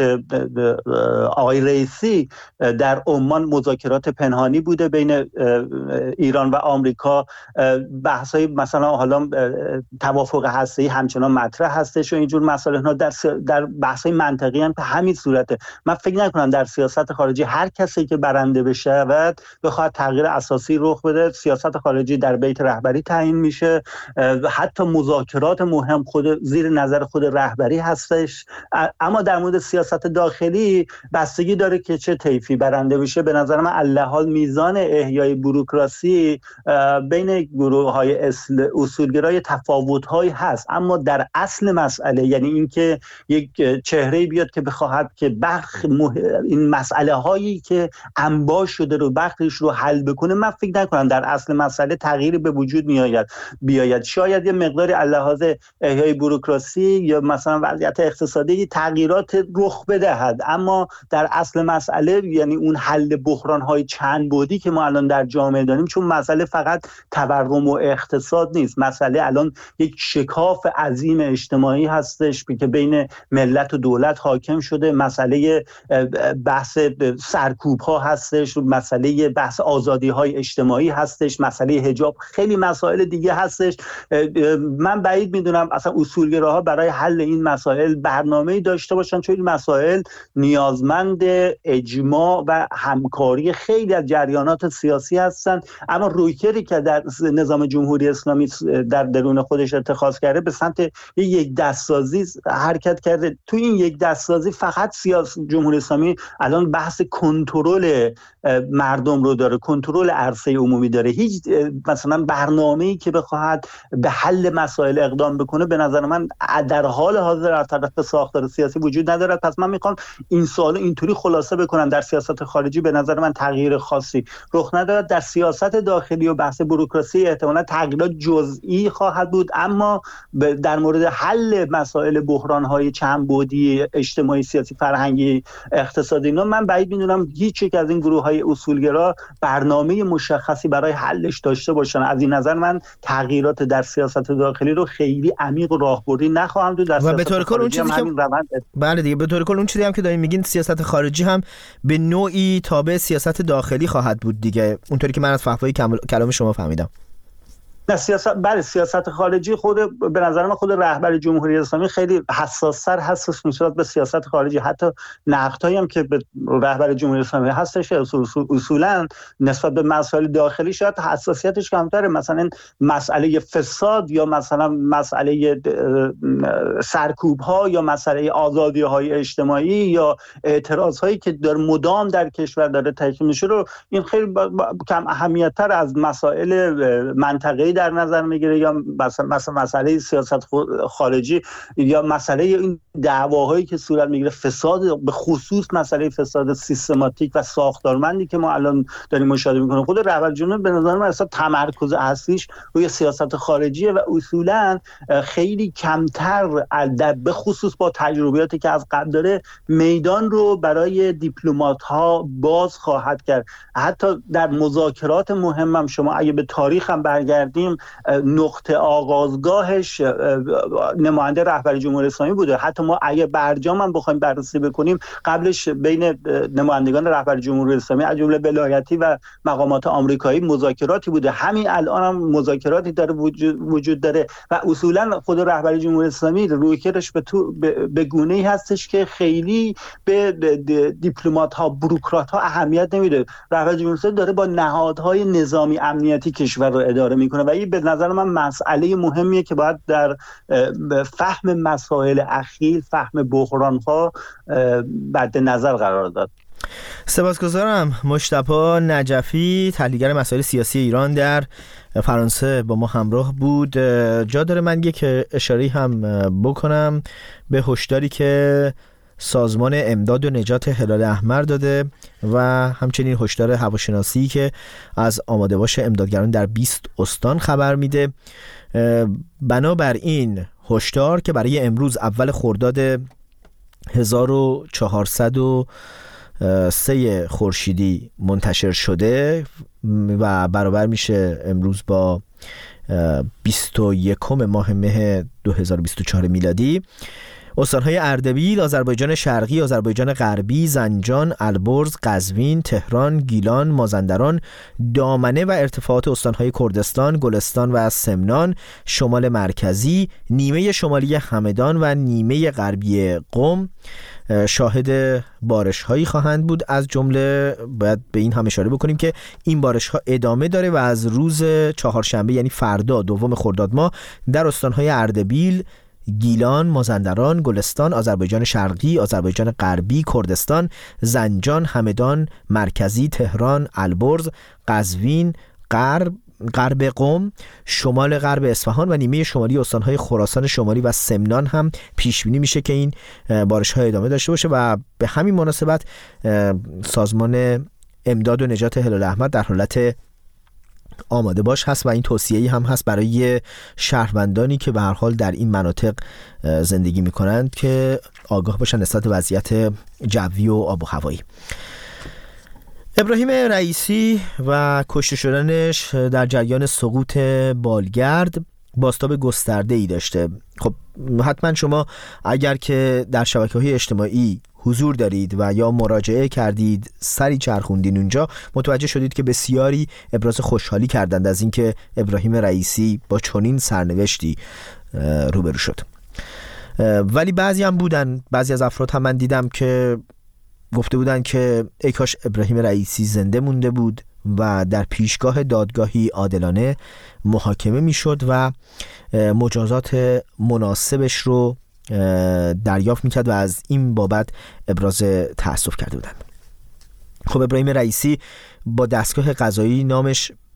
آقای رئیسی در عمان مذاکرات پنهانی بوده بین ایران و آمریکا، بحث‌های مثلا حالا توافق هسته‌ای همچنان مطرح هستش و اینجور مسائل ها در بحث‌های منطقی هم به همین صورته. من فکر نکنم در سیاست خارجی هر کسی که برنده بشه بخواد تغییر اساسی رخ بده. سیاست خارجی در بیت رهبری تعیین میشه، حتی مذاکرات مهم خود زیر نظر خود رهبری هستش. اما در مورد سیاست داخلی بستگی داره که چه طیفی برنده بشه. به نظر من الحال میزان احیای بوروکراسی بین گروه‌های اصولگرای تفاوت‌هایی هست، اما در اصل مسئله، یعنی اینکه یک چهره بیاد که بخواهد که این مسئله هایی که انباش شده رو بخشش رو حل بکنه، من فکر نکنم در اصل مسئله تغییری به وجود بیاید. شاید یه مقداری لحاظ احیای بوروکراسی یا مثلا وضعیت اقتصادی تغییرات رخ بدهد، اما در اصل مسئله، یعنی اون حل بحران‌های چند بعدی که ما الان در جامعه داریم، چون مسئله فقط تورم و اقتصاد نیست، مسئله الان یک شکاف عظیم اجتماعی هستش که بین ملت و دولت حاکم شده، مسئله بحث سرکوب‌ها هستش، مسئله بحث آزادی‌های اجتماعی هستش، مسئله حجاب، خیلی مسائل دیگه هستش. من بعید میدونم اصلا اصولگراها برای حل این مسائل برنامه‌ای داشته باشن، چون این مسائل نیازمند اجماع و همکاری خیلی از جریانات سیاسی هستن. اما رویکردی که در نظام جمهوری اسلامی در درون خودش اتخاذ کرده به سمت یک دستسازی حرکت کرده. تو این یک دستسازی فقط جمهوری اسلامی الان بحث کنترل مردم رو داره، کنترل عرصه عمومی داره. هیچ مثلا برنامه‌ای که بخواهد به حل مسائل اقدام بکنه به نظر من در حال حاضر از طرف ساختار سیاسی وجود ندارد. پس من میخوام این سوال اینطوری خلاصه بکنم، در سیاست خارجی به نظر من تغییر خاصی رخ ندارد. در سیاست داخلی و بحث بوروکراسی احتمالاً تغییرات جزئی خواهد بود، اما در مورد حل مسائل بحران‌های چند بعدی اجتماعی، سیاسی، فرهنگی، اقتصادی اینا من بعید می‌دونم هیچ یک از این گروه‌های اصولگرا برنامه مشخصی برای حلش داشته باشن. از این نظر من تغییرات در سیاست داخلی رو خیلی عمیق و راهبردی نخواهم دید. و به طور کل اون چیزی که بله دیگه، به طور کل اون چیزی هم که دارین میگین سیاست خارجی هم به نوعی تابع سیاست داخلی خواهد بود دیگه، اونطوری که من از فحوای کلام شما فهمیدم. نه سیاست خارجی به نظر من خود رهبر جمهوری اسلامی خیلی حساس‌تر هست نسبت به سیاست خارجی. حتی نقدهایی هم که به رهبر جمهوری اسلامی هستش اصولا نسبت به مسائل داخلی شاید حساسیتش کمتره. مثلا مسئله فساد یا مثلا مسئله سرکوب‌ها یا مسئله آزادی‌های اجتماعی یا اعتراض‌هایی که در مدام در کشور داره تحکیم میشه رو این خیلی کم اهمیت‌تر از مسائل منطقه‌ای در نظر میگیره، یا مسئله سیاست خارجی یا مسئله این دعواهایی که صورت میگیره، فساد، به خصوص مسئله فساد سیستماتیک و ساختارمندی که ما الان داریم مشاهده میکنیم. خود رهبر جمهوری به نظر من اصلا تمرکز اصلیش روی سیاست خارجیه و اصولا خیلی کمتر به خصوص با تجربیاتی که از قبل داره میدان رو برای دیپلمات‌ها باز خواهد کرد. حتی در مذاکرات مهمم شما اگه به تاریخ هم برگردیم نقطه آغازگاهش نماینده رهبر جمهوری اسلامی بوده. حتی ما اگه برجام هم بخوایم بررسی بکنیم قبلش بین نمایندگان رهبر جمهوری اسلامی از جمله ولایتی و مقامات آمریکایی مذاکراتی بوده. همین الان هم مذاکراتی داره وجود داره و اصولا خود رهبر جمهوری اسلامی رویکردش به گونه‌ای هستش که خیلی به دیپلمات‌ها، بوروکرات‌ها اهمیت نمیده. رهبر جمهوری اسلامی داره با نهادهای نظامی امنیتی کشور رو اداره میکنه و این به نظر من مسئله مهمیه که باید در فهم مسائل اخیر، فهم بحران‌ها بعد نظر قرار داد. سپاسگزارم. مجتبی نجفی، تحلیلگر مسائل سیاسی ایران در فرانسه با ما همراه بود. جا داره من یک اشاره هم بکنم به هشداری که سازمان امداد و نجات هلال احمر داده و همچنین هشدار هواشناسی که از آماده باش امدادگران در 20 استان خبر میده. بنابراین هشدار که برای امروز اول خرداد 1403 خورشیدی منتشر شده و برابر میشه امروز با 21 ماه مه 2024 میلادی، استان‌های اردبیل، آذربایجان شرقی، آذربایجان غربی، زنجان، البرز، قزوین، تهران، گیلان، مازندران، دامنه و ارتفاعات استان‌های کردستان، گلستان و سمنان، شمال مرکزی، نیمه شمالی همدان و نیمه غربی قم شاهد بارش‌هایی خواهند بود. از جمله باید به این هم اشاره بکنیم که این بارش‌ها ادامه داره و از روز چهارشنبه یعنی فردا 2 خرداد ماه در استان‌های اردبیل، گیلان، مازندران، گلستان، آذربایجان شرقی، آذربایجان غربی، کردستان، زنجان، همدان، مرکزی، تهران، البرز، قزوین، غرب قم، شمال غرب اصفهان و نیمه شمالی استان‌های خراسان شمالی و سمنان هم پیش بینی میشه که این بارش‌ها ادامه داشته باشه و به همین مناسبت سازمان امداد و نجات هلال احمر در حالت آماده باش هست و این توصیه‌ای هم هست برای شهروندانی که به هر حال در این مناطق زندگی می‌کنند که آگاه باشن نسبت به وضعیت جوی و آب و هوایی. ابراهیم رئیسی و کشته شدنش در جریان سقوط بالگرد بازتاب گسترده‌ای داشته. خب حتما شما اگر که در شبکه‌های اجتماعی حضور دارید و یا مراجعه کردید، سری چرخوندین اونجا، متوجه شدید که بسیاری ابراز خوشحالی کردند از اینکه ابراهیم رئیسی با چنین سرنوشتی روبرو شد. ولی بعضی از افراد هم من دیدم که گفته بودن که ای کاش ابراهیم رئیسی زنده مونده بود و در پیشگاه دادگاهی عادلانه محاکمه میشد و مجازات مناسبش رو دریافت میکرد و از این بابت ابراز تأسف کرده بودند. خب ابراهیم رئیسی با دستگاه قضایی نامش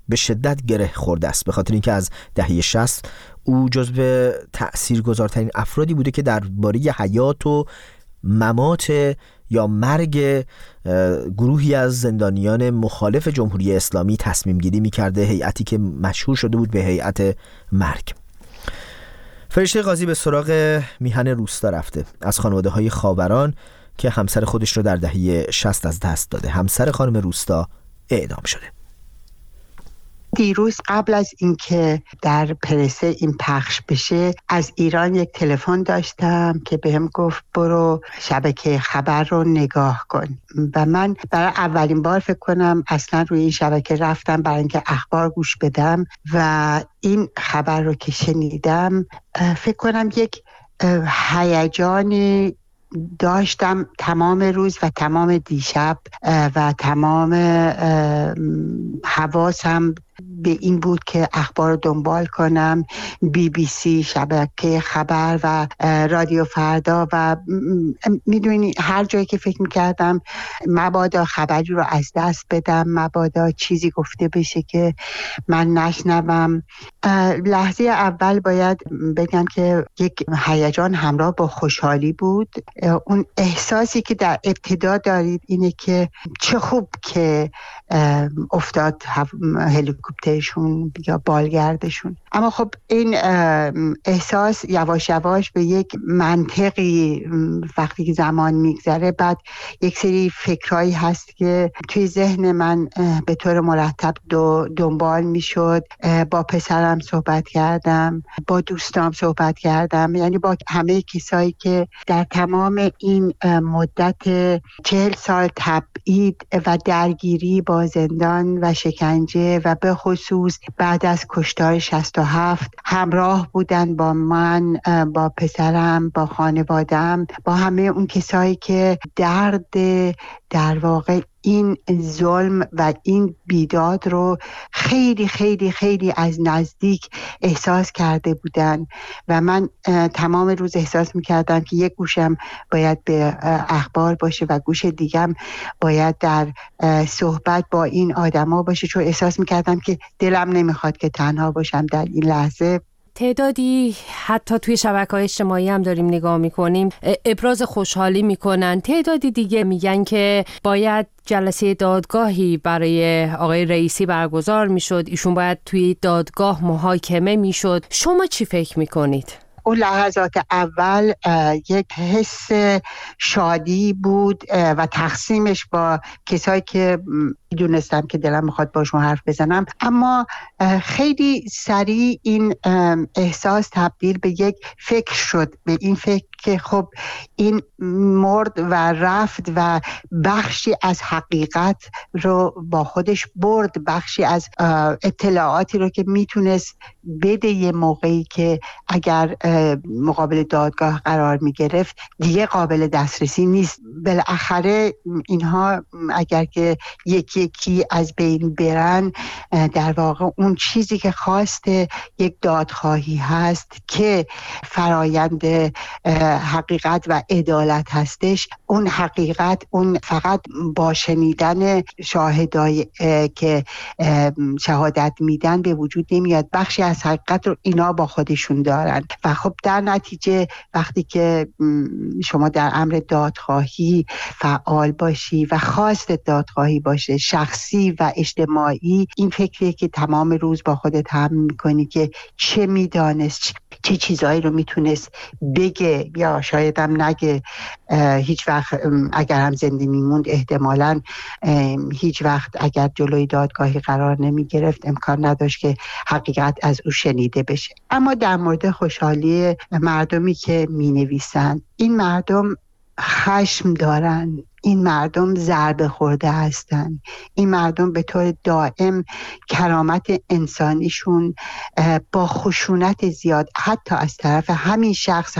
به شدت گره خورده است، به خاطر اینکه از دهه 60 او جزو تأثیرگذارترین افرادی بوده که درباره حیات و ممات یا مرگ گروهی از زندانیان مخالف جمهوری اسلامی تصمیم گیری می‌کرده، هیئتی که مشهور شده بود به هیئت مرگ. فرشته قاضی به سراغ میهن روستا رفته، از خانواده‌های خاوران که همسر خودش رو در دهه 60 از دست داده. همسر خانم روستا اعدام شده. دیروز قبل از اینکه در پرسه این پخش بشه از ایران یک تلفن داشتم که بهم گفت برو شبکه خبر رو نگاه کن و من برای اولین بار فکر کنم اصلا روی این شبکه رفتم برای اینکه اخبار گوش بدم و این خبر رو که شنیدم فکر کنم یک هیجانی داشتم تمام روز و تمام دیشب و تمام حواسم به این بود که اخبار رو دنبال کنم، BBC، شبکه خبر و رادیو فردا و میدونی هر جایی که فکر میکردم مبادا خبری رو از دست بدم، مبادا چیزی گفته بشه که من نشنوم. لحظه اول باید بگم که یک هیجان همراه با خوشحالی بود. اون احساسی که در ابتدا دارید اینه که چه خوب که افتاد هلیکوپترشون یا بالگردشون، اما خب این احساس یواش یواش به یک منطقی وقتی که زمان میگذره بعد یک سری فکرایی هست که توی ذهن من به طور مرتب دنبال میشد. با پسرم صحبت کردم، با دوستام صحبت کردم، یعنی با همه کسایی که در تمام این مدت 40 سال تبعید و درگیری با زندان و شکنجه و به خصوص بعد از کشتار 67 همراه بودن با من، با پسرم، با خانوادم، با همه اون کسایی که درد در واقع این ظلم و این بیداد رو خیلی خیلی خیلی از نزدیک احساس کرده بودن و من تمام روز احساس میکردم که یک گوشم باید به اخبار باشه و گوش دیگم باید در صحبت با این آدما باشه، چون احساس میکردم که دلم نمیخواد که تنها باشم در این لحظه. تعدادی حتی توی شبکه‌های اجتماعی هم داریم نگاه میکنیم ابراز خوشحالی میکنن، تعدادی دیگه میگن که باید جلسه دادگاهی برای آقای رئیسی برگزار میشد، ایشون باید توی دادگاه محاکمه میشد. شما چی فکر میکنید؟ اون لحظات اول یک حس شادی بود و تقسیمش با کسایی که دونستم که دلم میخواد باشون حرف بزنم، اما خیلی سریع این احساس تبدیل به یک فکر شد، به این فکر که خب این مرد و رفت و بخشی از حقیقت رو با خودش برد، بخشی از اطلاعاتی رو که میتونست بده یه موقعی که اگر مقابل دادگاه قرار میگرفت دیگه قابل دسترسی نیست. بالاخره اینها اگر که یکی از بین برن در واقع اون چیزی که خواست یک دادخواهی هست که فرایند حقیقت و عدالت هستش، اون حقیقت اون فقط با شنیدن شاهدای که شهادت میدن به وجود نمیاد، بخشی از حقیقت رو اینا با خودشون دارن و خب در نتیجه وقتی که شما در امر دادخواهی فعال باشی و خواست دادخواهی باشه شخصی و اجتماعی، این فکریه که تمام روز با خودت هم میکنی که چه میدانست، چه چیزایی رو میتونست بگه یا شاید هم نگه. هیچ وقت اگر هم زنده میموند احتمالاً هیچ وقت اگر جلوی دادگاهی قرار نمیگرفت امکان نداشت که حقیقت از او شنیده بشه. اما در مورد خوشحالی مردمی که مینویسن، این مردم خشم دارن، این مردم ضربه خورده هستن، این مردم به طور دائم کرامت انسانیشون با خشونت زیاد حتی از طرف همین شخص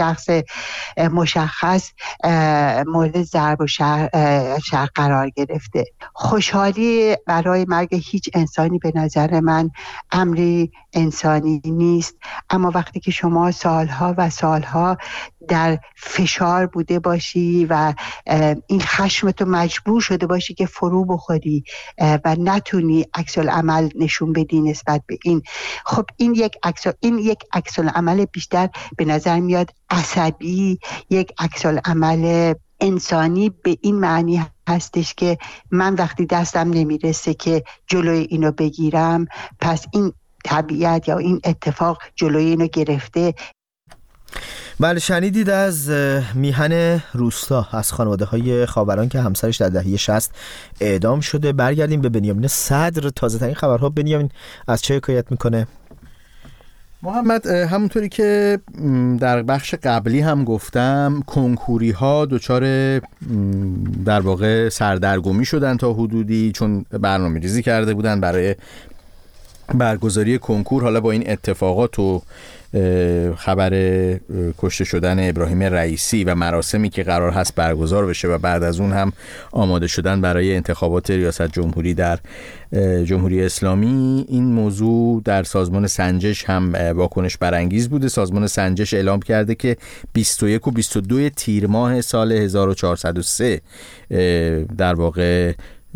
مشخص مورد ضرب و شر قرار گرفته. خوشحالی برای مرگ هیچ انسانی به نظر من امری انسانی نیست، اما وقتی که شما سالها و سالها در فشار بوده باشی و این خشمتو مجبور شده باشی که فرو بخوری و نتونی عکس العمل نشون بدی نسبت به این. خب این یک عکس العمل بیشتر به نظر میاد عصبی، یک عکس العمل انسانی به این معنی هستش که من وقتی دستم نمیرسه که جلوی اینو بگیرم، پس این طبیعت یا این اتفاق جلوی اینو گرفته. بله، شنیدید از میهن روستا از خانواده‌های خاوران که همسرش در دهه 60 اعدام شده. برگردیم به بنیامین صدر. تازه ترین خبرها. بنیامین از چه حکایت میکنه؟ محمد، همونطوری که در بخش قبلی هم گفتم، کنکوری ها دچار در واقع سردرگمی شدن تا حدودی، چون برنامه ریزی کرده بودن برای برگزاری کنکور. حالا با این اتفاقات و خبر کشته شدن ابراهیم رئیسی و مراسمی که قرار هست برگزار بشه و بعد از اون هم آماده شدن برای انتخابات ریاست جمهوری در جمهوری اسلامی، این موضوع در سازمان سنجش هم واکنش برانگیز بوده. سازمان سنجش اعلام کرده که 21 و 22 تیر ماه سال 1403 در واقع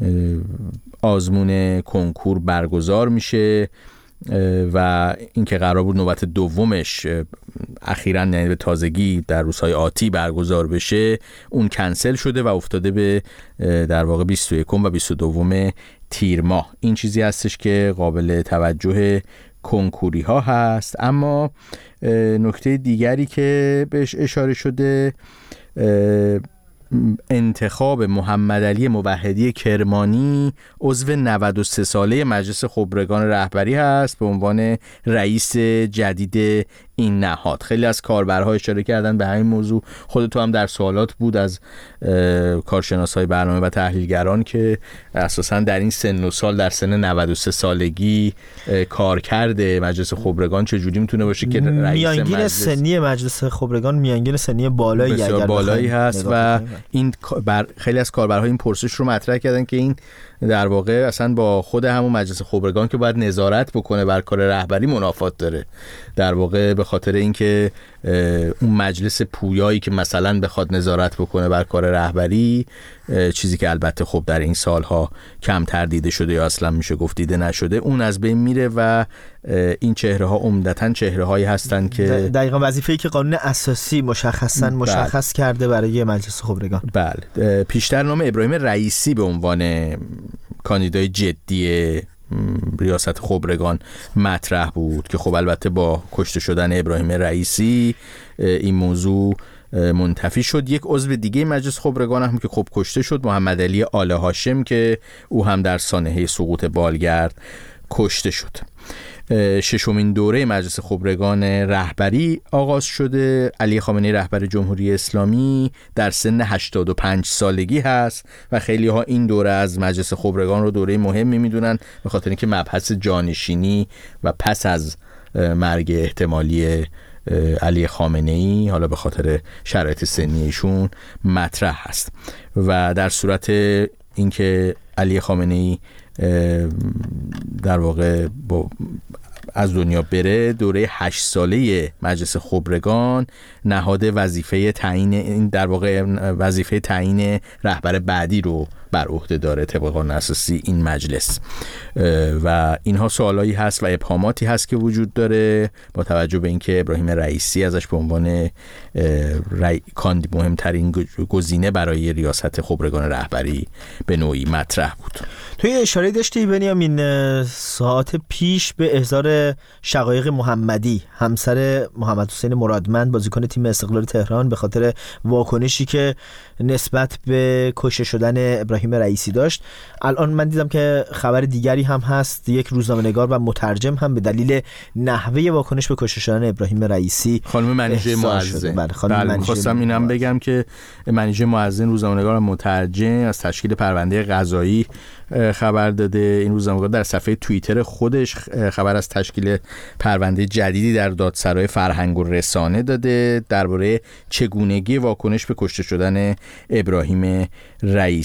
آزمون کنکور برگزار میشه و اینکه قرار بود نوبت دومش اخیراً، یعنی به تازگی در روزهای آتی برگزار بشه، اون کنسل شده و افتاده به در واقع 21 و 22 تیر ماه. این چیزی هستش که قابل توجه کنکوری ها هست. اما نکته دیگری که بهش اشاره شده، انتخاب محمد علی موحدی کرمانی عضو 93 ساله مجلس خبرگان رهبری هست به عنوان رئیس جدید این نهاد. خیلی از کاربرها اشاره کردن به همین موضوع. خودت هم در سوالات بود از کارشناسای برنامه و تحلیلگران که اساساً در این سن و سال، در سن 93 سالگی کار کرده مجلس خبرگان چجوری میتونه باشه که رئیس میانگین سنی مجلس خبرگان میانگین سنی بالایی بسیار بالایی هست و این خیلی از کاربرها این پرسش رو مطرح کردن که این در واقع اصلا با خود همون مجلس خبرگان که باید نظارت بکنه بر کار رهبری منافات داره. در واقع به خاطر اینکه اون مجلس پویایی که مثلا بخواد نظارت بکنه بر کار رهبری، چیزی که البته خب در این سالها کمتر دیده شده یا اصلا میشه گفت دیده نشده، اون از بین میره و این چهره ها عمدتاً چهره هایی هستن که دقیقاً وظیفه‌ای که قانون اساسی مشخص کرده برای مجلس خبرگان. بله، پیشتر نام ابراهیم رئیسی به عنوان کاندیدای جدی ریاست خبرگان مطرح بود که خب البته با کشته شدن ابراهیم رئیسی این موضوع منتفی شد. یک عضو دیگه مجلس خبرگان هم که خب کشته شد، محمد علی آل هاشم، که او هم در سانحه سقوط بالگرد کشته شد. ششمین دوره مجلس خبرگان رهبری آغاز شده. علی خامنه‌ای رهبر جمهوری اسلامی در سن 85 سالگی هست و خیلی ها این دوره از مجلس خبرگان رو دوره مهمی میدونن به خاطر اینکه مبحث جانشینی و پس از مرگ احتمالی علی خامنه‌ای حالا به خاطر شرایط سنی ایشون مطرح هست و در صورت اینکه علی خامنه‌ای در واقع از دنیا بره، دوره 8 ساله مجلس خبرگان نهاد وظیفه تعیین، در واقع وظیفه تعیین رهبر بعدی رو بر عهده داره طبق قانون اساسی این مجلس و اینها سوالایی هست و ابهاماتی هست که وجود داره با توجه به اینکه ابراهیم رئیسی ازش به عنوان مهمترین گزینه برای ریاست خبرگان رهبری به نوعی مطرح بود. توی اشاره داشتی بنیامین ساعت پیش به احضار شقایق محمدی، همسر محمد حسین مرادمند بازیکن تیم استقلال تهران، به خاطر واکنشی که نسبت به کشته شدن ابراهیم رئیسی داشت. الان من دیدم که خبر دیگری هم هست، یک روزنامه‌نگار و مترجم هم به دلیل نحوه واکنش به کشته شدن ابراهیم رئیسی خانم منیژه معزن. بله، خواستم اینم بگم که منیژه معزن روزنامه‌نگار و مترجم از تشکیل پرونده قضایی خبر داده. این روزنامه‌نگار در صفحه توییتر خودش خبر از تشکیل پرونده جدیدی در دادسرای فرهنگ و رسانه داده درباره چگونگی واکنش به کشته شدن ابراهیم رئیسی.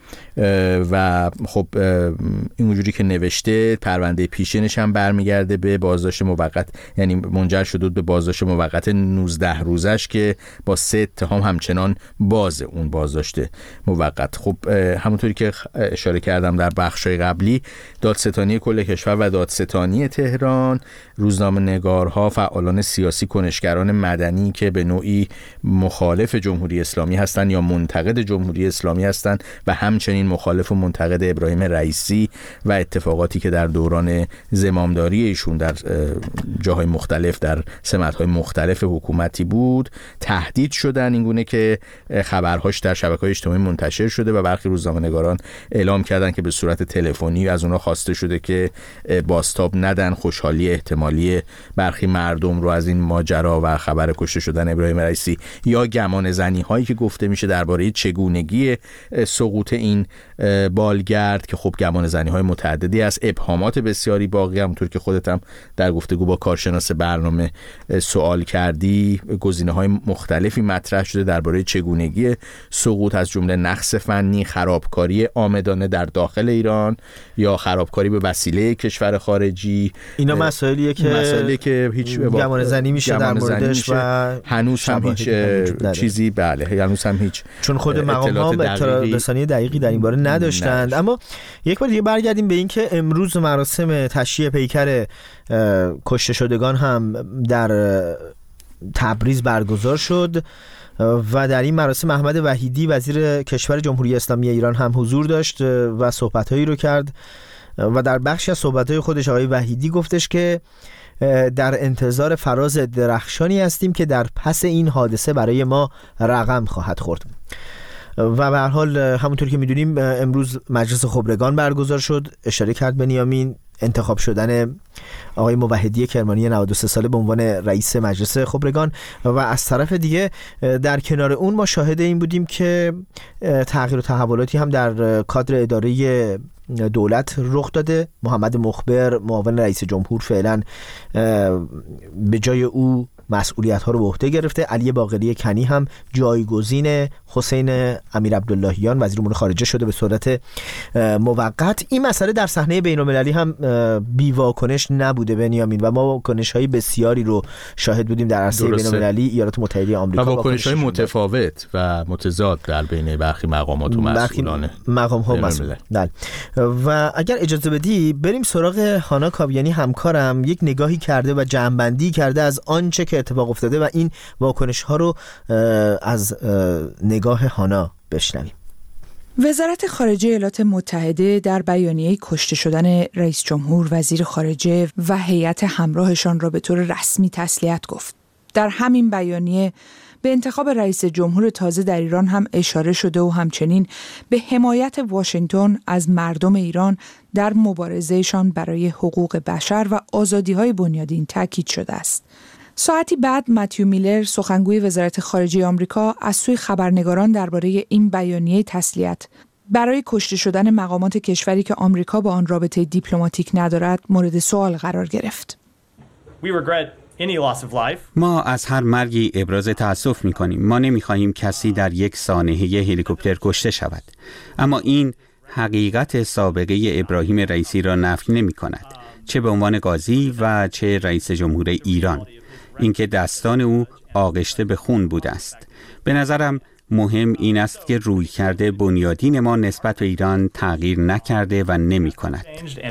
و خب اینجوری که نوشته پرونده پیشینش هم برمیگرده به بازداشت موقت، یعنی منجر شده به بازداشت موقت 19 روزش که با 3 اتهام همچنان باز اون بازداشت موقت. خب همونطوری که اشاره کردم در بخش‌های قبلی، دادستانی کل کشور و دادستانی تهران، روزنامه‌نگارها، فعالان سیاسی، کنشگران مدنی که به نوعی مخالف جمهوری اسلامی هستند یا منتقد جمهوری اسلامی هستند و همچنین مخالف و منتقد ابراهیم رئیسی و اتفاقاتی که در دوران زمامداری ایشون در جاهای مختلف در سمت‌های مختلف حکومتی بود تهدید شدن، اینگونه که خبرهاش در شبکه‌های اجتماعی منتشر شده و برخی روزنامه‌نگاران اعلام کردن که به صورت تلفنی از اونها خواسته شده که بازتاب ندن خوشحالی احتمالی برخی مردم رو از این ماجرا و خبر کشته شدن ابراهیم رئیسی یا گمان زنی هایی که گفته میشه درباره چگونگی سقوط این بالگرد که خب گمان زنی های متعددی است، ابهامات بسیاری باقی، همونطور که خودت هم در گفتگو با کارشناس برنامه سوال کردی، گزینه های مختلفی مطرح شده درباره چگونگی سقوط، از جمله نقص فنی، خرابکاری عامدانه در داخل ایران یا خرابکاری به وسیله کشور خارجی. اینا مسائلیه که هیچ گمان زنی میشه در موردش و هنوز هم هیچ چیزی هنوز هم هیچ، چون خود مقام ها اطلاع رسانی دقیقی در این باره نداشتند. اما یک بار دیگه برگردیم به این که امروز مراسم تشییع پیکر کشته شدگان هم در تبریز برگزار شد و در این مراسم احمد وحیدی وزیر کشور جمهوری اسلامی ایران هم حضور داشت و صحبت‌هایی رو کرد و در بخشی از صحبت‌های خودش آقای وحیدی گفتش که در انتظار فراز درخشانی هستیم که در پس این حادثه برای ما رقم خواهد خورد. و به هر حال همونطور که میدونیم امروز مجلس خبرگان برگزار شد. اشاره کرد بنیامین انتخاب شدن آقای موحدی کرمانی 93 ساله به عنوان رئیس مجلس خبرگان و از طرف دیگه در کنار اون ما شاهد این بودیم که تغییر و تحولاتی هم در کادر اداره دولت رخ داده. محمد مخبر معاون رئیس جمهور فعلا به جای او مسئولیت ها رو به عهده گرفته. علی باقری کنی هم جایگزین حسین امیر عبداللهیان وزیر امور خارجه شده به صورت موقت. این مسئله در صحنه بین المللی هم بی واکنش نبوده بنیامین و ما واکنش های بسیاری رو شاهد بودیم در عرصه بین المللی. ایالات متحده آمریکا واکنش های متفاوت و متضاد در بین برخی مقامات و مسئولان مقام ها مسئول. و اگر اجازه بدی بریم سراغ هانا کاویانی همکارم، یک نگاهی کرده و جمع‌بندی کرده از آنچه که اتفاق افتاده و این واکنش ها رو از نگاه هانا بشنویم. وزارت خارجه ایالات متحده در بیانیه کشته شدن رئیس جمهور، وزیر خارجه و هیئت همراهشان را به طور رسمی تسلیت گفت. در همین بیانیه به انتخاب رئیس جمهور تازه در ایران هم اشاره شده و همچنین به حمایت واشنگتن از مردم ایران در مبارزهشان برای حقوق بشر و آزادی‌های بنیادین تاکید شده است. ساعتی بعد متیو میلر سخنگوی وزارت خارجه آمریکا از سوی خبرنگاران درباره این بیانیه تسلیت برای کشته شدن مقامات کشوری که آمریکا با آن رابطه دیپلماتیک ندارد مورد سوال قرار گرفت. ما از هر مرگی ابراز تأسف می‌کنیم. ما نمی‌خواهیم کسی در یک سانحه هلیکوپتر کشته شود. اما این حقیقت سابقه ابراهیم رئیسی را نفی نمی‌کند، چه به عنوان قاضی و چه رئیس جمهور ایران. اینکه دستان او آغشته به خون بوده است. به نظرم مهم این است که رویکرد بنیادین ما نسبت به ایران تغییر نکرده و نمی‌کند.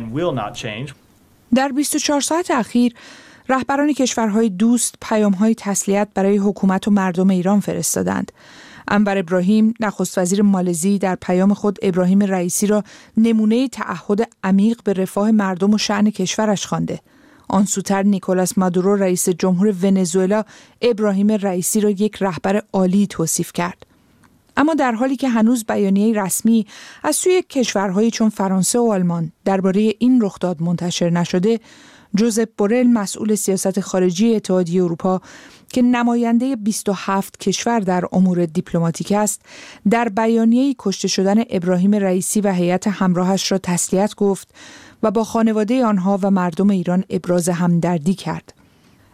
در 24 ساعت اخیر رهبران کشورهای دوست پیام‌های تسلیت برای حکومت و مردم ایران فرستادند. انور ابراهیم نخست وزیر مالزی در پیام خود ابراهیم رئیسی را نمونه تعهد عمیق به رفاه مردم و شأن کشورش خوانده. آن سوتر نیکولاس مادورو رئیس جمهور ونزوئلا ابراهیم رئیسی را یک رهبر عالی توصیف کرد. اما در حالی که هنوز بیانیه رسمی از سوی کشورهایی چون فرانسه و آلمان درباره این رخداد منتشر نشده، جوزپ بورل مسئول سیاست خارجی اتحادیه اروپا که نماینده 27 کشور در امور دیپلماتیک است، در بیانیه کشته شدن ابراهیم رئیسی و هیئت همراهش را تسلیت گفت و با خانواده آنها و مردم ایران ابراز همدردی کرد.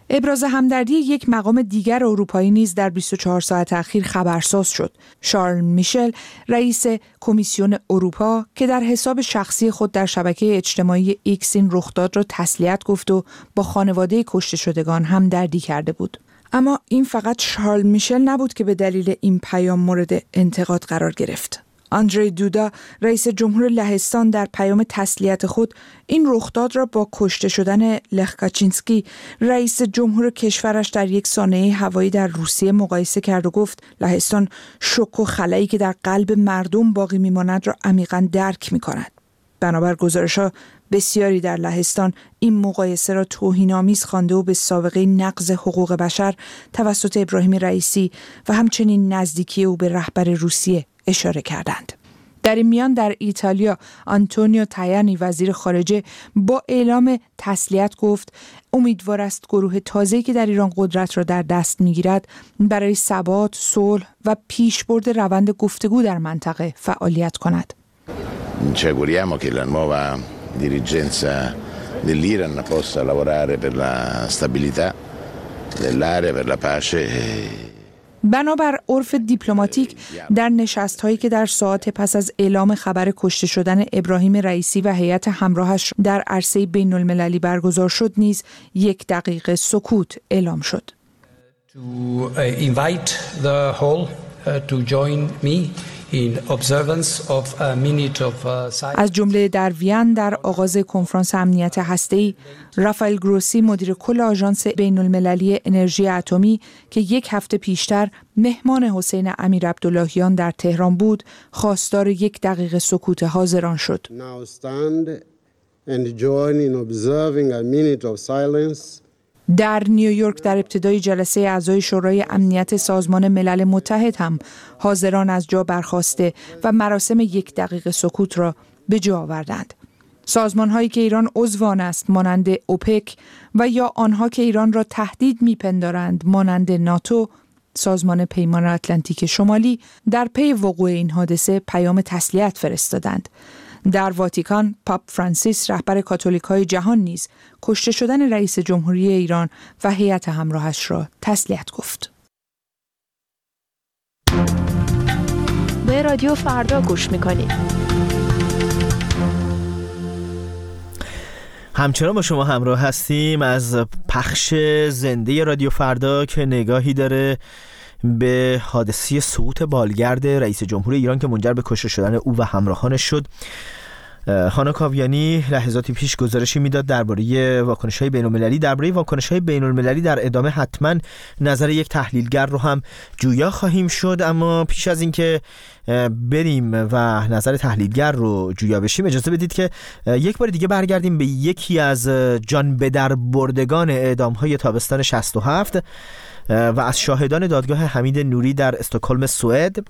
ابراز همدردی یک مقام دیگر اروپایی نیز در 24 ساعت اخیر خبرساز شد. شارل میشل، رئیس کمیسیون اروپا، که در حساب شخصی خود در شبکه اجتماعی ایکس این رخداد را تسلیت گفت و با خانواده کشته شدگان همدردی کرده بود. اما این فقط شارل میشل نبود که به دلیل این پیام مورد انتقاد قرار گرفت. آندری دودا، رئیس جمهور لهستان، در پیام تسلیت خود این رخداد را با کشته شدن لخ کاچینسکی، رئیس جمهور کشورش، در یک سانحه هوایی در روسیه مقایسه کرد و گفت لهستان شوک و خلایی که در قلب مردم باقی میماند را عمیقاً درک می‌کند. بنابر گزارش‌ها بسیاری در لهستان این مقایسه را توهین‌آمیز خوانده و به سابقه نقض حقوق بشر توسط ابراهیم رئیسی و همچنین نزدیکی او به رهبر روسیه اشاره کردند. در این میان در ایتالیا آنتونیو تایانی، وزیر خارجه، با اعلام تسلیت گفت امیدوار است گروه تازه‌ای که در ایران قدرت را در دست می‌گیرد برای ثبات، صلح و پیشبرد روند گفتگو در منطقه فعالیت کند. Ci auguriamo che la nuova dirigenza dell'Iran possa lavorare per la stabilità dell'area, per la pace. بنابر عرف دیپلماتیک، در نشست‌هایی که در ساعات پس از اعلام خبر کشته شدن ابراهیم رئیسی و هیئت همراهش در عرصه بین‌المللی برگزار شد نیز 1 دقیقه سکوت اعلام شد. To invite the whole to join me in observance of a minute of silence. از جمله در وین در آغاز کنفرانس امنیت هسته‌ای، رافائل گروسی، مدیر کل آژانس بین‌المللی انرژی اتمی که 1 هفته پیشتر مهمان حسین امیر عبداللهیان در تهران بود، خواستار 1 دقیقه سکوت حاضران شد. Now stand and join in observing a minute of silence. در نیویورک در ابتدای جلسه اعضای شورای امنیت سازمان ملل متحد هم حاضران از جا برخاسته و مراسم 1 دقیقه سکوت را به جا آوردند. سازمان‌هایی که ایران عضو آن است مانند اوپک و یا آنها که ایران را تهدید می‌پندارند مانند ناتو، سازمان پیمان اتلانتیک شمالی، در پی وقوع این حادثه پیام تسلیت فرستادند. در واتیکان، پاپ فرانسیس، رهبر کاتولیک‌های جهان نیز کشته شدن رئیس جمهوری ایران و هیئت همراهش را تسلیت گفت. به رادیو فردا گوش می‌کنید. همچنان با شما همراه هستیم از پخش زنده رادیو فردا که نگاهی داره به حادثه سقوط بالگرد رئیس جمهور ایران که منجر به کشته شدن او و همراهانش شد. هانا کاویانی لحظاتی پیش گزارشی میداد درباره واکنش‌های بین‌المللی. درباره واکنش‌های بین‌المللی در ادامه حتما نظر یک تحلیلگر رو هم جویا خواهیم شد، اما پیش از اینکه بریم و نظر تحلیلگر رو جویا بشیم اجازه بدید که یک بار دیگه برگردیم به یکی از جان به در بردگان اعدام‌های تابستان 67 و از شاهدان دادگاه حمید نوری در استکهلم سوئد،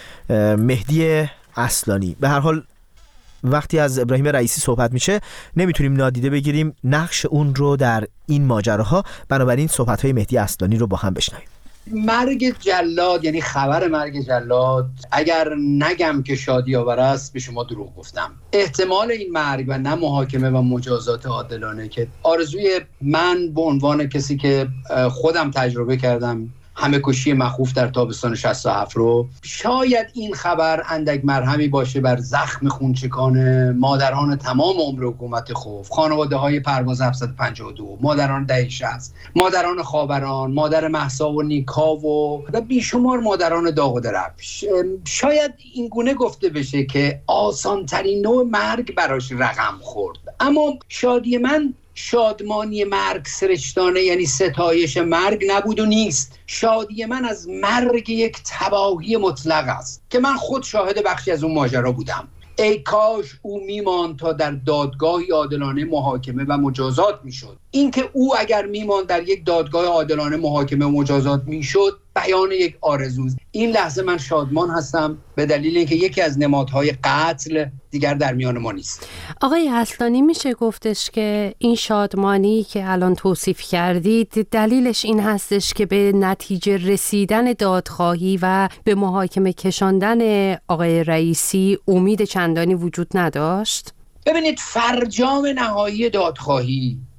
مهدی اصلانی. به هر حال وقتی از ابراهیم رئیسی صحبت میشه نمیتونیم نادیده بگیریم نقش اون رو در این ماجراها، بنابراین صحبت‌های مهدی اصلانی رو با هم بشنویم. مرگ جلاد، یعنی خبر مرگ جلاد، اگر نگم که شادی آور است به شما دروغ گفتم. احتمال این مرگ و نه محاکمه و مجازات عادلانه که آرزوی من به عنوان کسی که خودم تجربه کردم همه کشی مخوف در تابستان 67 رو، شاید این خبر اندک مرهمی باشه بر زخم خونچکان مادران تمام عمر حکومت خوف، خانواده های پرواز 752، مادران دهه 60، مادران خاوران، مادر مهسا و نیکا و بیشمار مادران داغ و درفش. شاید این گونه گفته بشه که آسان ترین نوع مرگ براش رقم خورد، اما شادی من شادمانی مرگ سرشتانه، یعنی ستایش مرگ نبود و نیست. شادی من از مرگ یک تباهی مطلق است که من خود شاهد بخشی از اون ماجرا بودم. ای کاش او میمان تا در دادگاهی عادلانه محاکمه و مجازات میشد. اینکه او اگر میمان در یک دادگاه عادلانه محاکمه و مجازات میشد بیان یک آرزوست. این لحظه من شادمان هستم به دلیل اینکه یکی از نمادهای قتل دیگر در میان ما نیست. آقای اصلانی، میشه گفتش که این شادمانی که الان توصیف کردید دلیلش این هستش که به نتیجه رسیدن دادخواهی و به محاکمه کشاندن آقای رئیسی امید چندانی وجود نداشت؟ ببینید، فرجام نهایی دادخواهی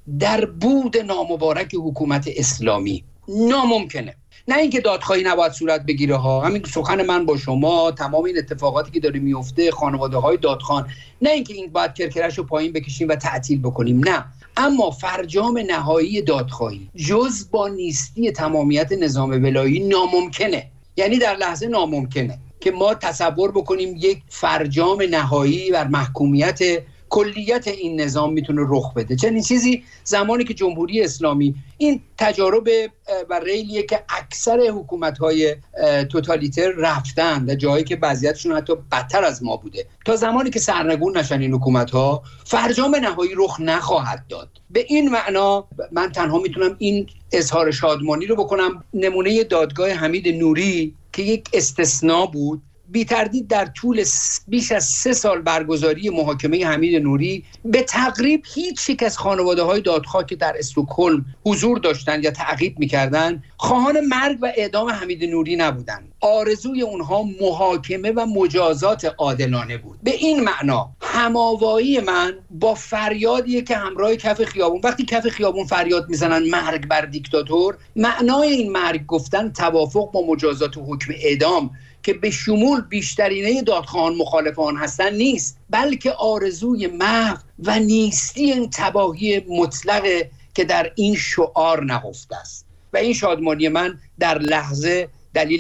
در بود نامبارک حکومت اسلامی ناممکنه. نه اینکه دادخواهی نباید صورت بگیره ها، همین سخن من با شما، تمام این اتفاقاتی که داره میفته، خانواده‌های دادخوان، نه اینکه این باید کرکره‌شو پایین بکشیم و تعطیل بکنیم، نه، اما فرجام نهایی دادخواهی جز با نیستی تمامیت نظام ولایی ناممکنه. یعنی در لحظه ناممکنه که ما تصور بکنیم یک فرجام نهایی بر محکومیت کلیت این نظام میتونه رخ بده. چنین چیزی زمانی که جمهوری اسلامی، این تجارب و ریلیه که اکثر حکومت‌های توتالیتر رفتن در جایی که وضعیتشون حتی بدتر از ما بوده، تا زمانی که سرنگون نشن این حکومت‌ها فرجام نهایی رخ نخواهد داد. به این معنا من تنها میتونم این اظهار شادمانی رو بکنم. نمونه دادگاه حمید نوری که یک استثناء بود، بی تردید در طول بیش از 3 سال برگزاری محاکمه حمید نوری به تقریب هیچ یک از خانواده‌های دادخواه که در استکهلم حضور داشتند یا تعقیب می‌کردند خواهان مرگ و اعدام حمید نوری نبودند. آرزوی اونها محاکمه و مجازات عادلانه بود. به این معنا هماوایی من با فریادیه که همراه کف خیابون، وقتی کف خیابون فریاد میزنن مرگ بر دیکتاتور، معنای این مرگ گفتن توافق با مجازات حکم اعدام که به شمول بیشترینه دادخواهان مخالف آن هستند نیست، بلکه آرزوی محو و نیستی این تباهی مطلقه که در این شعار نهفته است. و این شادمانی من در لحظه دلیل